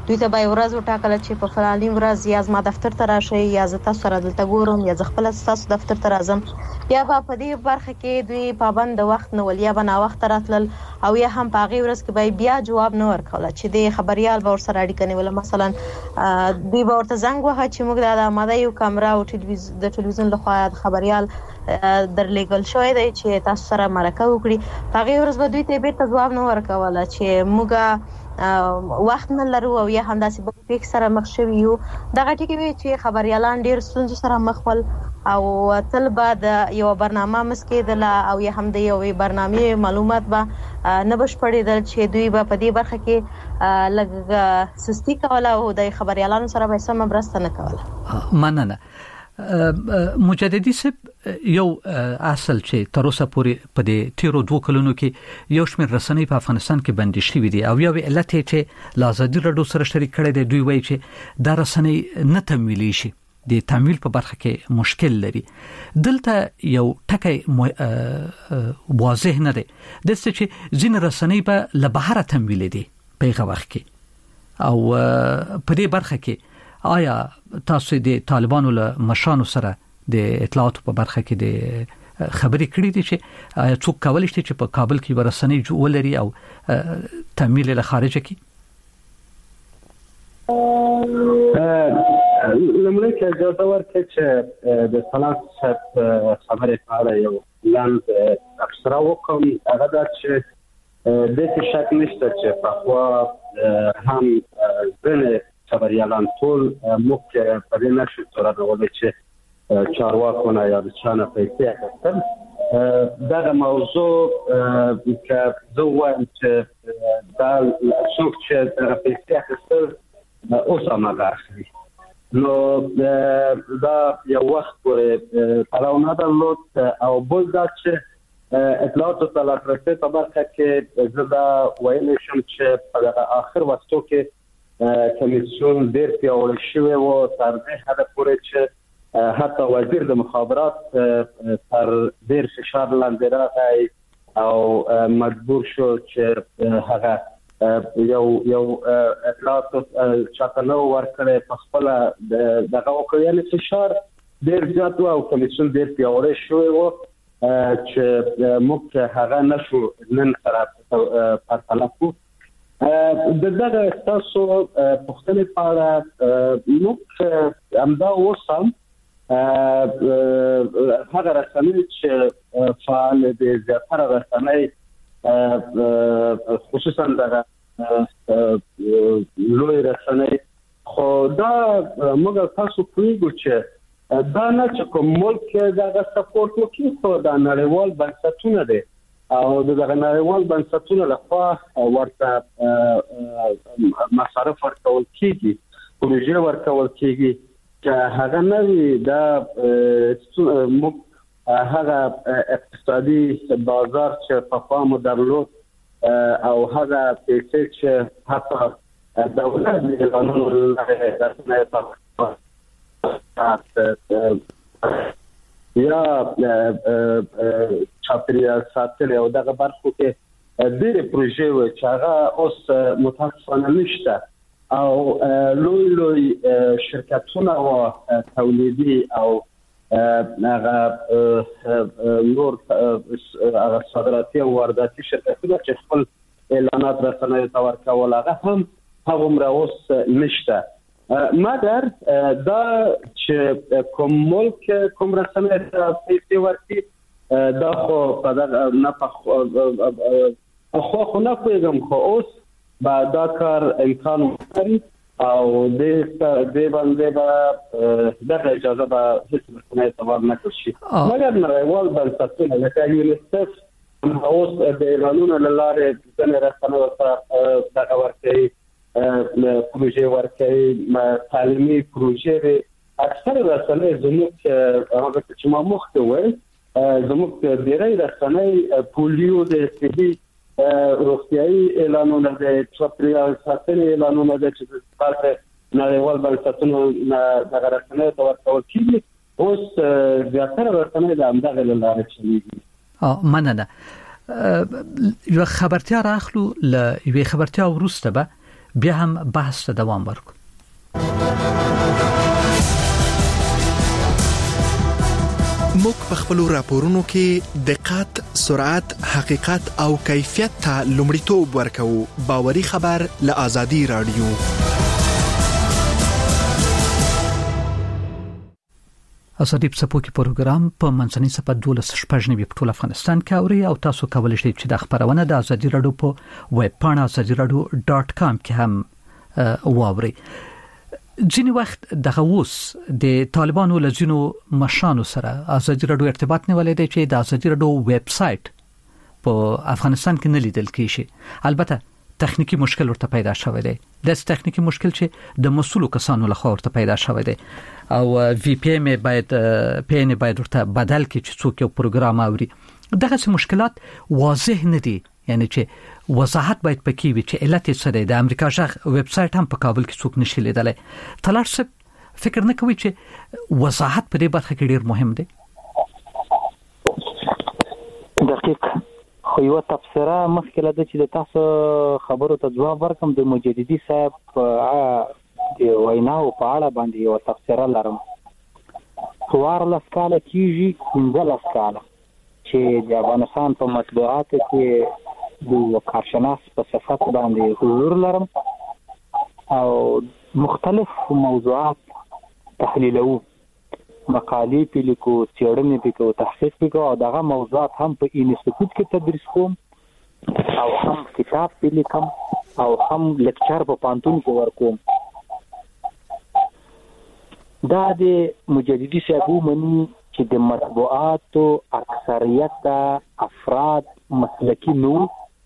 دوی ته به ورځ وټاکل چې په فلاني ورځ یا زما دفتر ته راشي یا زه تاسو سره دلته ګورم یا زه خپل تاسو دفتر ته راځم یا په دې برخه کې دوی پابند وخت نه ولیا بنا وخت راتلل او یا هم په هغه ورځ کې بیا جواب نه ورکول چې د خبريال به ور سره اړیکه نیول مثلا دوی به ورته زنګ وها چې موږ د آماده یو کیمرا او د ټلویزیون لخوا خبريال درلېګل شوی دی چې تاسو سره مرکه وکړي هغه ورځ به دوی ته بیرته جواب نه ورکول چې موږ وخت نه لرو او یا هم داسې په پیک سره مخ شوی یو دغه ټکی وی چې خبريالان ډیر ستونزې سره مخ ول او تل بعد یو برنامه مسکیدل او یا هم د یو برنامه معلومات به نه بشپړیدل چې دوی به په دې برخه کې لږ سستی کوله او د خبريالانو سره به سم برسته نه کوله. مننه. مجددي سب یو اصل چې تر اوسه پورې په دې تیرو 2 کلونو کې یو شمېر رسنۍ په افغانستان کې بندي شوې دي او یو علت چې لازادي رادیو سره شریک کړي دي دوی وایي چې دا رسنۍ نه تمویلي شي د تمویل په برخه کې مشکل لري. دلته یو ټکی واضح نه دی د څه چې ځین رسنۍ په لبهره تمویل دي په هغه وخت کې او په دې برخه کې آیا تاسو د طالبانو له مشانو سره د اطلاعاتو په برخه کې د خبرې کړې دي چې آیا څوک کولای شي چې په کابل کې ورسنۍ ولري او تمویل له خارجه کې؟ لمړی کې اجازه ورکړئ چې د ثلاث خبرې په اړه یو لاند تبصره وکړم. هغه دا چې د څه شک نشته چې په خوا هم ځنې خبريالان ټول موږ په دې نشو تر راغلي چې چارواکونه یا د چانه پیسې اخیستل دا موضوع چې زه وایم چې دا څوک چې د پیسې اخیستل اوس هم راغلي نو دا یو وخت پورې تړاو نه درلود او بل دا چې اطلاعاتو ته لاسرسي په برخه کې زه دا ویلی شم چې په آخر وختو کې کمیسیون ډېر پیاوړی شوی و تر دې حده پورې چې حتی وزیر د مخابرات تر ډېر فشار لاندې راغی او مجبور شو چې هغه یو اطلاعات چاته نو ورکړي په خپل دغه وکړي یعنی فشار ډېر زیات و او کمیسیون ډېر پیاوړی شوی و چې موږ هغه نشو نن سره پرتله کوو. دغه تاسو پښتنې پاره موږ همدا وسم هغه رسنۍ چې فعال دي زیاتره رسنۍ خصوصا دغه لوی رسنۍ خو دا موږ تاسو کوو چې دا نه چې کوم ملک دغه سپورټ وکړي خو دا نړیوال بنسټونه دي او دغه نړیوال بنسټونو لخوا ورته مصارف ورکول کیږي پروژې ورکول کیږي چې هغه نوی دا موږ هغه اقتصادي بازار چې په پامو درلود او هغه پیسې چې حتی دولت د قانون لپاره یا چاپیریال ساتل او دغه برخو کې ډېر پروژې و چې هغه اوس متاسفانه نشته او لوی شرکتونه او تولیدي او هغه نور هغه صادراتي او وارداتي شرکتونه چې خپل اعلانات رسنیو ته ورکول هغه هم هغومره اوس نشته. مګر دا چې کوم ملک کوم رسنۍ ته پیسې ورکړي دا خو په دغه نه خو نه پوهېږم خو اوس به دا کار امکان لري او دې باندې به دغه اجازه به هیڅ رسنۍ ته ورنکړل شي مګر نړیوال بنسټونه لکه یونیسف اوس د اعلانونو له لارې ځینې رسنیو ته دغه ورکوي پروژې ورکوي تعلیمي پروژې اکثر رسنۍ زموږ هغه چې ما مخکې وویل زموږ ډېری رسنۍ پولیو د صحي روغتیایي اعلانونه د چاپیریال ساتنې اعلانونه د چې نړیوال بنسټونو دغه رسنیو ته ورکول کېږي اوس زیاتره رسنۍ د همدغې له لارې چلېږي. مننه. یو خبرتیا راخلو له یوې خبرتیا وروسته به بیا هم بحث ته دوام ورکړو. موږ په خپل راپورونو کې دقت، سرعت، حقیقت او کیفیت ته لومړیتوب ورکوو. باوري خبر له آزادي رادیو. آزادي څپوکي پروګرام په منځنۍ صفه 12 په ټول افغانستان کې اوري او تاسو کولای شئ چې د خبرونه د آزادي رادیو په ویب پاڼه azadiradio.com کې هم واوري. ځینې وخت دغه اوس د طالبانو لزینو مشانو سره آزادي رادیو ارتباط نیولې دی چې د آزادي رادیو ویب سټ په افغانستان کې نه لیدل کیږي. البته تخنیکی مشکل ورته پیدا شوی دی. د تخنیکی مشکل چې د مسؤلو کسانو لخوا ورته پیدا شوی دی او وی پی ان باید ورته بدل کړي چې څوک یو پروګرام اوري. دغه مشکلات واضح نه دي، یعنی چې وضاحت باید پکې وي چې علت څه دی. د امریکا ژغ ویب سټ هم په کابل کې څوک نشي لیدلی. طلال صاحب فکر نه کوي چې وضاحت په دې برخه کې ډیر مهم دی؟ دقیق خو یو تفسیره مخکې لده چې د تاسو خبرو ته ځواب ورکم. د مجددي صاحب د ویناو په اړه باندې یو تفسیره لرم. 14 کاله کېږي 15 کاله چې د افغانستان په مطبوعاتو کې د کارشناس په صفت باندې حضور لرم او مختلف موضوعات تحلیلو، مقالې په لیکو، څېړنې په کوو، تحقیق په کوو او دغه موضوعات هم په انسټیټیوټ کې تدریس کوم او هم کتاب په لیکم او هم لیکچر په پانتون کې ورکوم. دا د مجددي صاحب مني چې د مطبوعاتو اکثریت افراد مسلکی نو،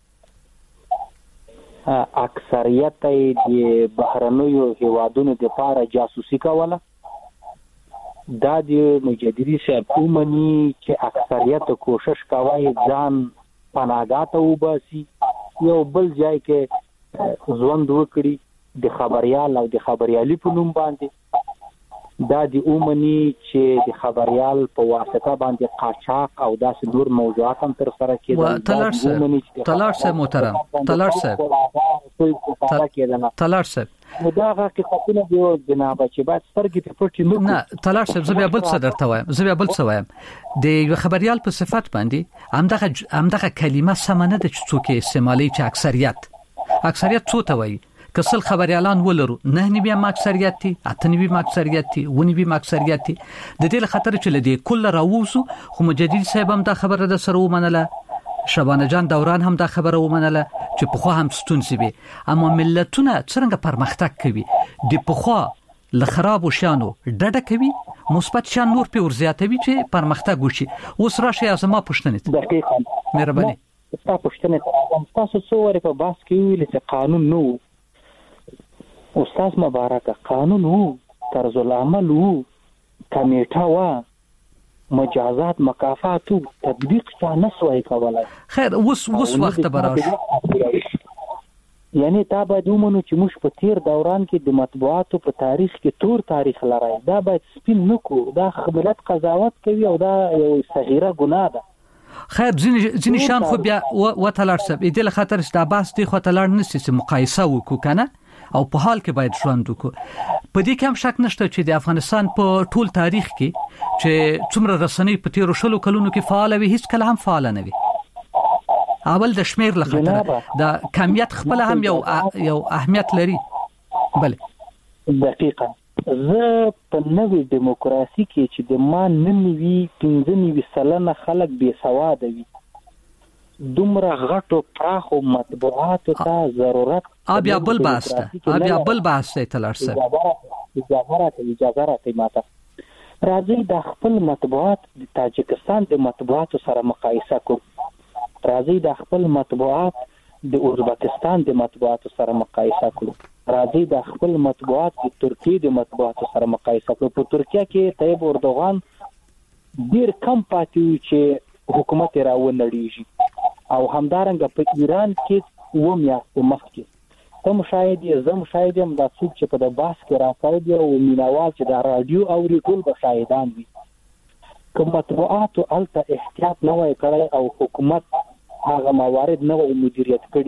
اکثریت د بهرنیو هیوادونو د لپاره جاسوسي کوله. دا د مجددي صاحب مني چې اکثریت کوشش کوي ځان پناهګاه ته وباسي، یو بل ځای کې ژوند وکړي د خبريال او د خبريالي په نوم باندې. دا د اومني چې د خبريال په واسطه باندې قاچاق او داسې نور موضوعات هم تر سره کېدل. طلال صاحب محترم، طلال صاحب دا حقیقتونه دی جناب چې باید سترګې په پټي نه. طلال صاحب زه بیا بل څه درته وایم، د یو خبريال په صفت باندې همدغه کلمه سمنه د څوک استعمالي چې اکثریت څه ته وایي. کسل خبريالان ولرو 9 اکثریت دي، 8 اکثریت دي، 9 اکثریت دي. د دې خطر چې لدی کله راووسو خو مجددي صاحب هم دا خبره د سره ومنله، شبانه جان دوران هم دا خبره ومنله چې په خو هم ستونزې وي. اما ملتونه څنګه پرمختګ کوي؟ د پخوا لخراب شانو ډډه کوي، مثبت شان نور په ورزياتوي چې پرمختګ وشي. اوس راشي ازما پښتنه دقیقاً مهرباني پښتنه تاسو څو ورې په باس کې ویل چې قانون نو استاد مبارک قانون وو، طرز العمل وو، کمیټه وا، مجازات مکافات وو، تطبیق څه نسوي کولای. خیر اوس وخت براش یعنی تا باید ومنو چې موږ په تیر دوران کې د مطبوعاتو په تاریخ کې تور تاریخ لرای. دا باید سپین نکو، دا خبرت قضاوت کوي او دا یو صغیره ګناه ده. خیر ځینې شان خو بیا وتلار صاحب دې له خاطر چې دا باس دی خو تلار نشي چې مقایسه وکړو کنه او په حال کې باید ژوند وکړو. په دې کې هم شک نشته چې د افغانستان په ټول تاریخ کې چې څومره رسنۍ په تیر شلو کلونو کې فعال وي هیڅ کله هم فعال نه وي. اول د شمیر له خاطر د کمیت خپل هم یو اهمیت لري. بله دقیقاً زه په نوې دیموکراسي کې چې د ما ننوي 15% خلک بې سواده وي، دومره غټو پراخو مطبوعاتو ته ضرورت بیا بل بحث ته تلار صاحب اجازه راته ماته راځي د خپل مطبوعات د تاجکستان د مطبوعاتو سره مقایسه کوو، راځي د خپل مطبوعات د ازبکستان د مطبوعاتو سره مقایسه کړو، راځي د خپل مطبوعات د ترکیه د مطبوعاتو سره مقایسه کړو. په ترکیه کې طیب اردوغان ډیر کم پاتې چې حکومت راونړیږي او همدارنګه په ایران کې و میاشتې مخکې ته مشاهدیم دا څوک چې په د باس کې راکړی دی او مینوال چې د رادیو اوري ټول به شاهدان وي. که مطبوعاتو الته احتیاط نه وای کړی او حکومت هغه موارد نه وای مدیریت کړي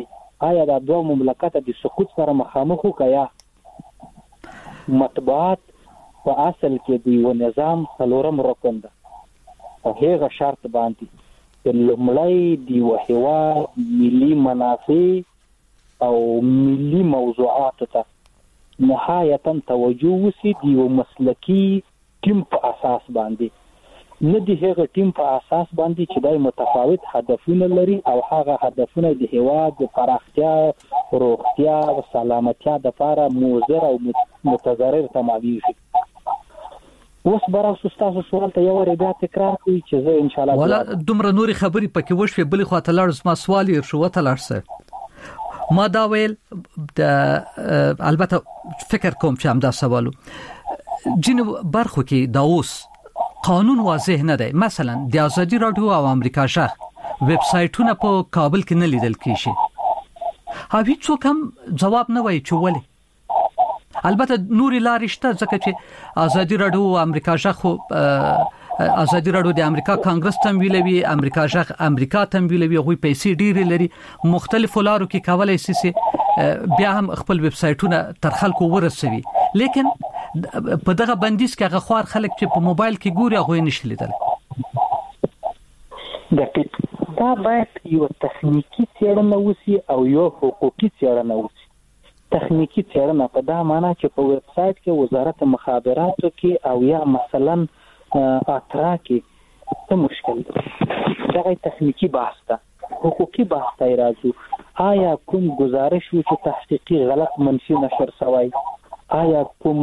آیا دا دوه مملکت د سقوط سره مخامخ وکیا؟ مطبوعات په اصل کې د یو نظام څلورم رکن ده او هغه شرط باندې چې لومړی د یو هیواد ملي منافع او ملي موضوعات ته نهایتا توجه وشي د یو مسلکی ټیم په اساس باندې، نه د هغه ټیم په اساس باندې چې دای متفاوت هدفونه لري او هغه هدفونه د هیواد د پراختیا، روغتیا او سلامتیا د لپاره موثر او متضرر تمامي شي. اوس برعکس تاسو سوال ته یو ور بیا تکرار کوي چې زه ان شاء الله ولا دومره نوري خبري پکې وشوي بلې خواته لاړ ما سوال یې شو ته لاړسه ما دا ویل البته فکر کوم چې همدا سوالو جنو برخو کې دا اوس قانون واضح نه دی. مثلا د آزادي رادیو او امریکا شخ ویب سایټونه په کابل کې نه لیدل کیږي. هغه څوک هم جواب نه وایي چې ولې. البته نوري لارې شته ځکه چې آزادي رادیو او امریکا شخ آزادي رادیو د امریکا کانګرس تمویلوي، امریکا شخ امریکا تمویلوي، غوي پیسې ډېرې لري، مختلفو لارو کې کولای شي بیا هم خپل ویب سایټونه تر خلکو ورسوي. لیکن په دغه بندیز کې هغه خوار خلک چې په موبایل کې ګوري هغه نشي لیدل. دا باید یو تخنیکی څېړنه وشي او یو حقوقي څېړنه وشي. تخنیکی څېړنه په دا معنی چې په ویب سایټ کې وزارت مخابراتو کې او یا مثلا اترا کې څه مشکل دی. دا تخنیکی بحث ده. حقوقي بحث ته راځو. آیا کوم گزارش و چې تحقیقي غلط منفي نشر شوی؟ آیا کوم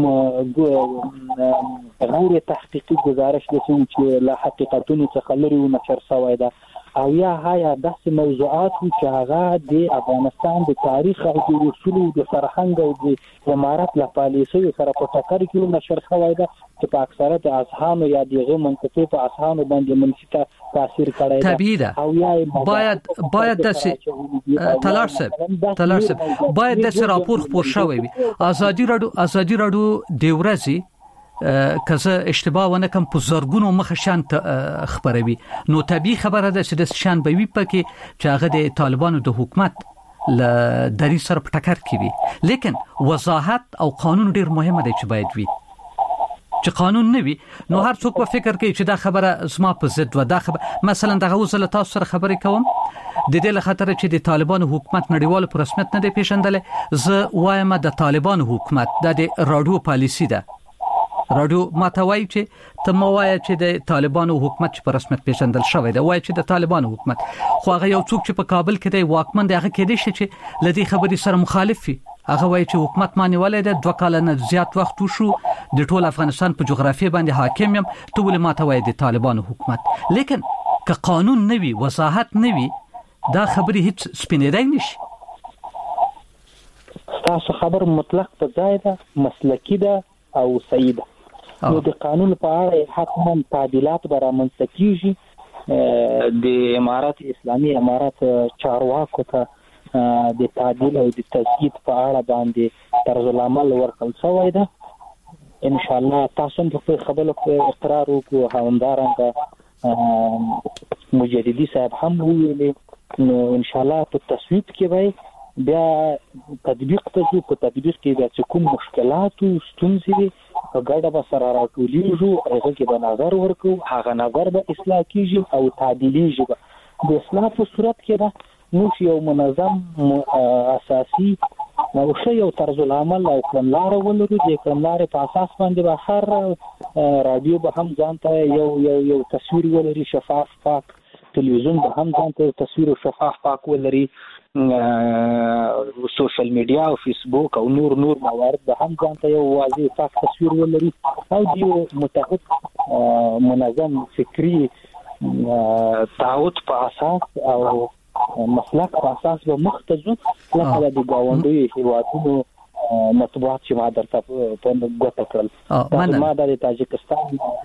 غیر تحقیقي گزارش د چې له حقیقتونو څخه لري نشر شوی ده؟ او یا آیا داسې موضوعات چې هغه د افغانستان د تاریخ او د اصول د فرهنګ او د امارت له پالیسۍ سره په ټکر کې نشر شوی ده چې په اکثریت اذهان یا دغه منطقې په اذهان باندې منفي تاثیر کړی دی؟ طبیعي ده. باید داسې تلارسه باید داسې راپور خپور شوی وي. آزادي رادیو د ورځې کزه اشتباه ونه کوم په زرګونو مخ شان خبروي، نو طبيعي خبره ده چې د شان به وي پکې چې هغه د طالبانو د حکومت ل دری سره په ټکر کې وي. لیکن وضاحت او قانون ډیر مهمه دی چې باید وي. چې قانون نه وي نو هر څوک په فکر کوي چې دا خبره زما په ضد و. دا خبره مثلا دغه وزله تاسو سره خبرې کوم د دې له خاطر چې د طالبانو حکومت نړیوال په رسمیت نه دی پیژندل. زه وایم د طالبانو حکومت د رادیو پالیسی ده. رادیو ماته وایي چې ته مو وایي چې د طالبانو حکومت په رسمیت پیژندل شوی دی، وایي چې د طالبانو حکومت خو هغه یو څوک چې په کابل کې دی واکمن دی هغه کې دی چې لدی خبرې سره مخالف وي. هغه وایي چې حکومت مانی ولې د 2 کال نه زیات وخت وشو د ټول افغانستان په جغرافیه باندې حاکم یم، ته ولې ماته وایي د طالبانو حکومت؟ لیکن که قانون نه وي، وضاحت نه وي، دا خبرې هیڅ سپینېدای نشي. تاسو خبر مطلق په ځای ده، مسلکی ده او صحیح ده. نو د قانون په اړه حتما تعدیلات به رامنځته کیږي. د امارات اسلامي امارات چارواکو ته د تعدیل او د تسدید په اړه باندې طرز العمل ورکړل شوی ده. ان شاء الله تاسو هم په خبرو کې اقرار وکړو، همدارنګه مجددي صاحب هم ویلي. نو ان شاء الله په تصویب کې به بیا تطبیق ته ځو. په تطبیق کې بیا کوم مشکلات او ستونزې وي په ګډه به سره راټولیږو، هغه کې به نظر ورکو، هغه نظر به اصلاح کیږي او تعدیلیږي. د اصلاح په صورت کې به موږ یو منظم اساسي او یو طرز العمل او کړنلاره ولرو. د کړنلارې په اساس باندې به هر رادیو به هم ځانته یو تصویر ولري، شفاف پاک. تلویزیون به هم ځانته تصویر او شفاف پاک ولري. سوشل میډیا او فیسبوک او نور موارد به هم ځانته یو واضح پاک تصویر ولري او د متحد منظم فکری تعهد په اساس او مسلک په اساس به مختزو لکه د ګاونډي هیوادونو مطبوعات چې ما درته په ګوته کړل. ما د تاجکستان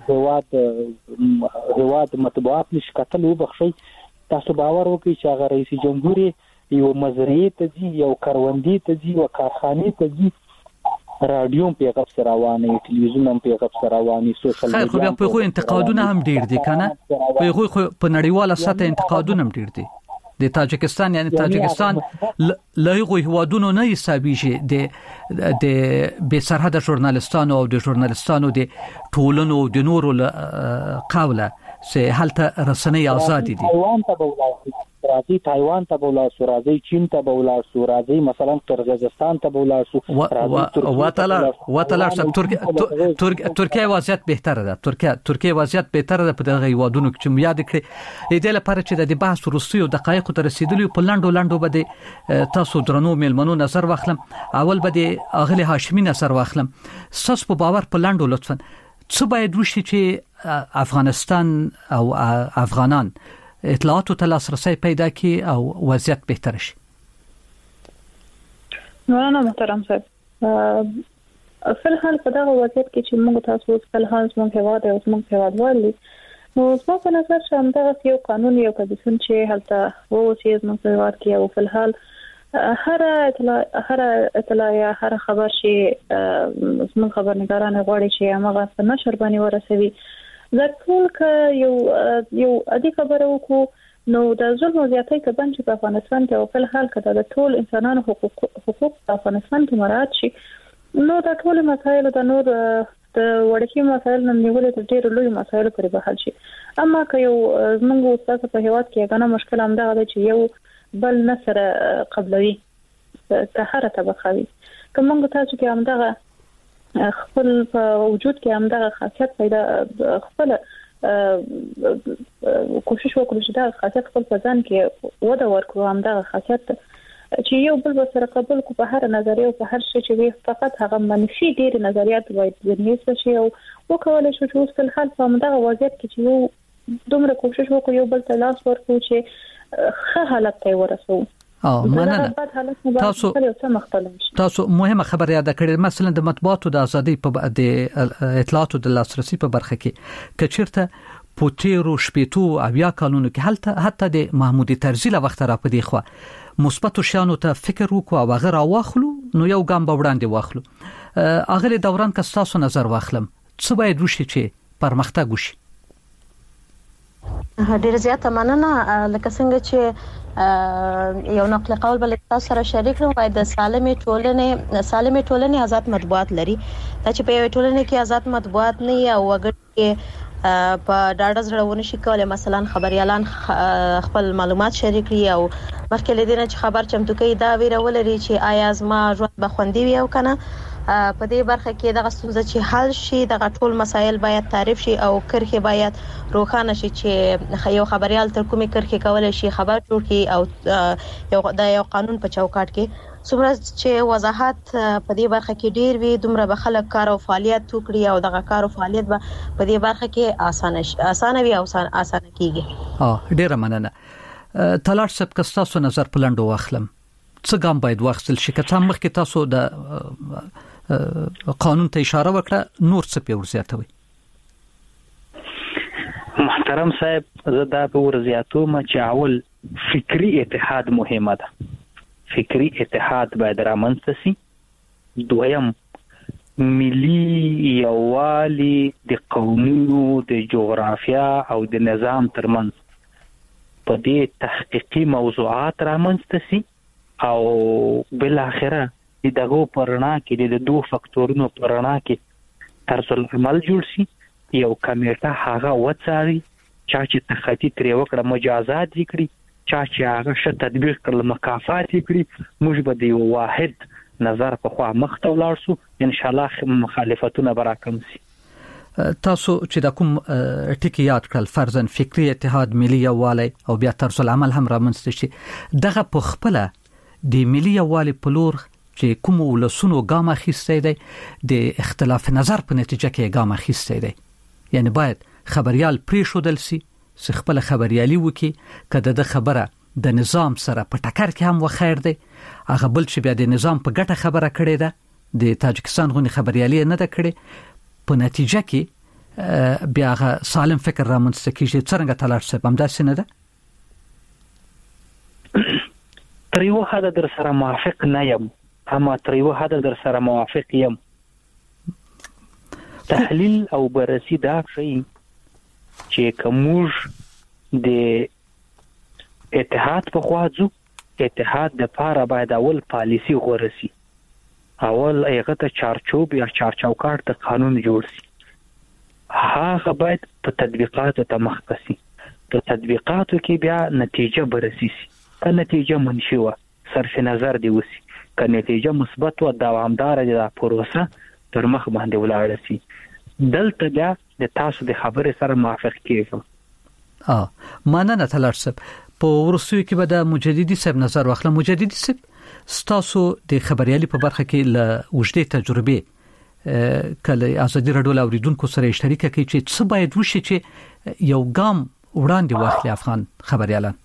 هیواد مطبوعات نشکتل وبخښي. تاسو باور وکړئ چې هغه رئیس جمهور یو مزرعه ته ځي، یو کروندې ته ځي، یو کارخانه ته ځي، رادیو په غږ سره رواني، ټلویزیون هم په غږ سره رواني، سوشل میډیا په خو انتقادونه هم ډیر دي کنه. په خو په نړیواله سطح انتقادونه هم ډیر دي. د تاجکستان یعنی تاجکستان لایغو هوادونو نه حسابيږي د به سرحد ژورنالستانو او د ژورنالستانو د ټولنو د نورو قوله سه هلته رسنۍ آزاد دي. راځي تایوان ته بولاړ راځي چین ته بولاړ راځي مثلا قرغیزستان ته بولاړ ترکیه وضعیت بهتره ده. ترکیه وضعیت بهتره ده په دغه هیوادونو کې چې یاد کړئ د لپاره چې د بحث وروستیو دقایق ته رسیدلی په لندو بده تاسو درنو میلمنو نظر واخلم. اول بده اغلی هاشمی نظر واخلم. ساس په باور په لندو لطفا څه باید وشي چې افغانستان او افغانان اطلاعاتو ته لاسرسی پیدا کی او وضعیت بهتر شي؟ نه محترم صاحب فلحال په دغه وضعیت کې چې موږ تاسو فلحال موږ هواد او موږ هوادوال نو زما په نظر چې همدغه یو قانون یو کمیسیون چې هلته ووسی موږ هواد کې او فلحال هر اطلاع یا هر خبر شي موږ خبرنګاران غواړي چې هغه په نشر باندې ورسوي. ځکه که یو ادي خبره وکړو نو د ظلم او زیاتۍ کبن چې په افغانستان کې او په حال کې د ټول انسانانو حقوق په افغانستان کې مراعات شي نو د ټول مسایلو د نور د وړکي مسایل نه نیولې تر ډیرو لوی مسایلو پورې به حل شي. اما که یو زموږ استاد په هیواد کې غنه مشکل هم ده چې یو بل نصر قبلوي ته هر طبقه وي کومه تاسو کې هم ده خپل په وجود کې هم دغه خاصیت پیدا خپل کوشش وکړو چې دا خاصیت خپل ځان کې وده ورکړو هم دغه خاصیت چې یو بل سره قبول کو په هر نظریه او په هر شي چې وي فقط هغه منفي ډیر نظریات باید ځنیس شي او وکول شي چې اوس په حال په دغه وضعیت کې چې یو دومره کوشش وکړو یو بل ته لاس ورکړو چې ښه حالت ته ورسو. مننه. تاسو مهمه خبر یاد کړئ مثلا د مطبوعاتو د ازادي په د اطلاعاتو د لاسرسي په برخه کې کچیرته پوتیرو شپېتو اویا کالونو کې حتی د محمود طرزي له وخت را پدې خو مثبت شانو ته فکر وکړو او هغه راواخلو نو یو ګام به وړاندې واخلو. اغه دوران که تاسو نظر واخلم څه باید وشي چې پرمختګ وشي؟ ډیر زیات مننه. لکه څنګه چې یو نقل قول بل تاسو سره شریک نو وای د سالمه ټولنې آزاد مطبوعات لري. دا چې په ټولنه کې آزاد مطبوعات نه یا وګړي په ډاډه زړونه شي کولای مثلا خبريالان خپل معلومات شریک کړي او مخکې لدینه چې خبر چمتو کوي دا ویرول لري چې آیا زما ژوند به خوندي وي او کنه په دې برخه کې دغه ستونزه چې حل شي دغه ټول مسایل باید تعریف شي او کرخه باید روښانه شي چې یو خبريال تر کومه کرخه کولای شي خبر جوړ کړي او یو قانون په چوکاټ کې څومره چې وضاحت په دې برخه کې ډیر وي دومره به خلک کار او فعالیت وکړي او دغه کار او فعالیت به په دې برخه کې اسانه وي او اسانه کیږي. ډیره مننه. تلاش سب کستاسو نظر پلانډو واخلم څه ګام باید واخیستل شي که څنګه مخکې تاسو د قانون ته اشاره وکړه نور څه په ورزياتوي؟ محترم صاحب زه دا په ورزياتو ما چې اول فکری اتحاد مهمه ده. فکری اتحاد باید رامنځته شي. دویم ملي یووالي د قومونو د جغرافیا او د نظام ترمنځ په دې تحقیقي موضوعات رامنځته شي او بل اخره دغه پرنا کې د دوه فاکتورونو پرنا کې طرز العمل جوړ شي. یو کمیټه هغه وڅاري چې تخطی ترې وکړه مجازات وکړي چې هغه ش تطبیق کړل مکافات وکړي موږ به د واحد نظر په خوا مخ ته ولاړ شو ان شاء الله مخالفتونه براکم شي. تاسو چې د کوم ټکی یاد کړل فرضاً فکری اتحاد ملي یووالی او بیا طرز العمل هم رامنځته شي دغه په خپل د ملي یووالی په لور چې کوم ولسونو ګام اخیستی دی د اختلاف نظر په نتیجه کې ګام اخیستی دی یعنی باید خبريال پریښودل شي چې خپل خبريالي وکي کله د خبره د نظام سره په ټکر کې هم وخیر دی هغه بل چې بیا د نظام په ګټه خبره کړي ده د تاجکستان غونې خبريالي نه ده کړي په نتیجه کې بیا هغه سالم فکر رامنځته کیږي. څنګه تلاش سب هم داسې نه ده؟ تر یو حد در سره موافق نه یم اما تر یو حد در سره موافق یم. تحلیل او بررسي دا شي چې کومج د اتحاد په خواځو اتحاد د پاره باید اول پالیسی غورسي اول هغه ته چارچوب یا چارچوکاټ ته قانون جوړ شي هغه باید په تطبیقاتو ته مخکسي په تطبیقاتو کې بیا نتیجه برسي که نتیجه منشي و صرف نظر دی وسی که نتیجه مثبت و دوامدار دی پروسه تر مخ باندې ولاړ شي دلته بیا د تاسو د خبرې سره موافق کیږم مننه تلارسب په ورسوي کې به د مجددي صاحب نظر واخله. مجددي صاحب ستاسو د خبريالي په برخه کې له وجدي تجربه کله ازادي رادیو اوریدونکو سره اشتراک کوي چې څه باید وشي چې یو ګام وړاندې واخلي افغان خبريالان.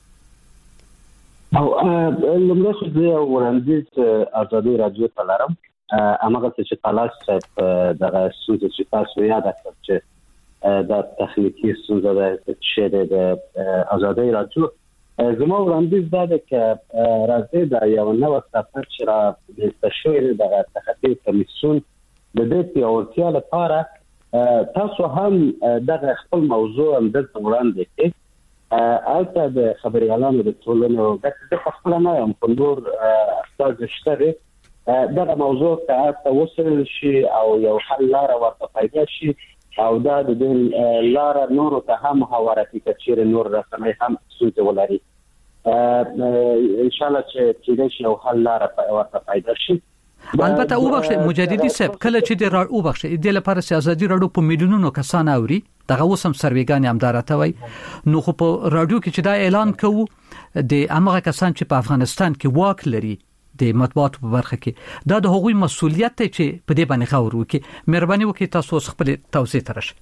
او لمړی خو زه وړاندیز ازادي رادیو ته لرم اماغه چې تلاش صاحب دغه ستونزه چې تاسو یاد کړئ چې د تخنیکی ستونزه ده چې د ازادي رادیو زموږ وړاندیز دا ده چې راځي دا یو نوو سفر چې را د تشویر د تخطي کمیسیون د دې پیاوړتیا لپاره تاسو هم دغه خپل موضوع هم د وړاندې کې البته د خبريالانو د ټولنې د خپل نه هم په نور استاد شته دغه موضوع ته وصل شي او یو حل لاره ورته پیدا شي او دا د لار نور ته هم حوارتي کچیر نور رسمي هم سوت ولري ان شاء الله چې د شي او حل لار ورته پیدا شي. البته او بخښه مجددي صاحب کله چې د او بخښه د لپاره سیاسي رادیو په میلیونونو کسان اوري دغه وسم سرویګان هم دارته وای نو خو په رادیو کې چې دا اعلان کوو د امریکا کسان چې په افغانستان کې واک لري د مطبوعاتو په برخه کې دا د هغوی مسولیت دی چې په دې باندې خبرو وکړي. مهرباني وکړئ تاسو خپل توضیح ترشي.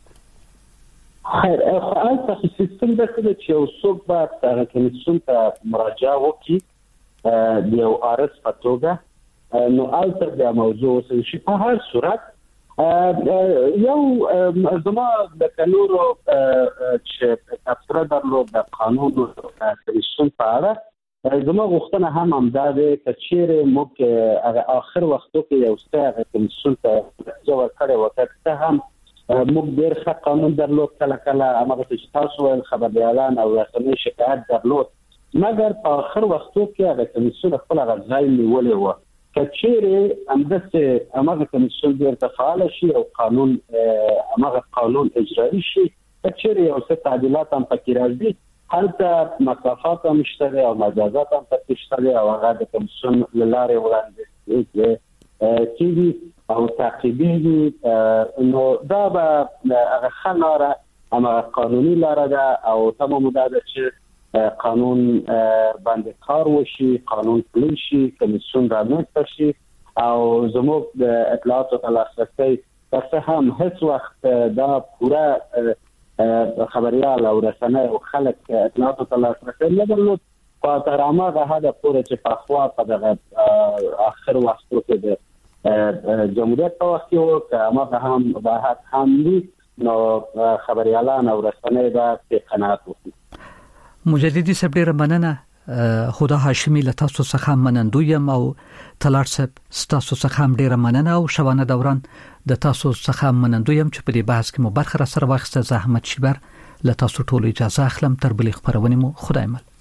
خیر خاصه سیستم د څه چې یو څوک به هغه کمیسیون ته مراجعه وکړي د یو ارس په توګه نو البته د موضوع وسل شي په هر صورت یو زما د قانونو چې تفسیر درلود د قانون کمیسیون په اړه زما غوښتنه هم ده چې چیرې موږ هغه اخر وختو کې یو څه کمیسیون ته ځواب کړو وکړه هم موږ ډېر ښه قانون درلود کله هغه چې تاسو خبريالان او رسنۍ شکایت درلود مګر په اخر وختو کې هغه کمیسیون خپل غځای نیولې و کچېره همدسته هغه کمیسیون ډېر فعال شي او قانون هغه قانون اجرایی شي کچېره یو څه تعدیلات هم پکې راځي حالته مسافات هم شته او مجازات هم پکې شته او هغه د کمیسیون لاره وړاندې کیږي او تعقیبي نو دا به هغه خلاره اما قانوني لاره ده او تمام ده چې قانون باندې کار وشي قانون پلی شي کمیسیون رامنځته شي او زموږ د اطلاعاتو لاسرسي تاسو هم هیڅ وخت دا پوره خبريال او رسنۍ او خلک اطلاعاتو ته لاسرسي نه درلود په ترامه غاده پوره چې په خوا په دغه اخر وختو کې د جمهوریت په وخت کې هغه هم واحد حملي نو خبريالان او رسنۍ دا قناعت وکړي. مجددي صاحب ډیره مننه خدا هاشمي له تاسو څخه منندویم او تلار صاحب تاسو څخه هم ډیره مننه او شوانه دوران د تاسو څخه منندویم چې په دې بحث کې مو برخه سره واخیسته. زحمت شبر له تاسو ټول اجازه اخلم تر بلې خبرونه مو خدای مل.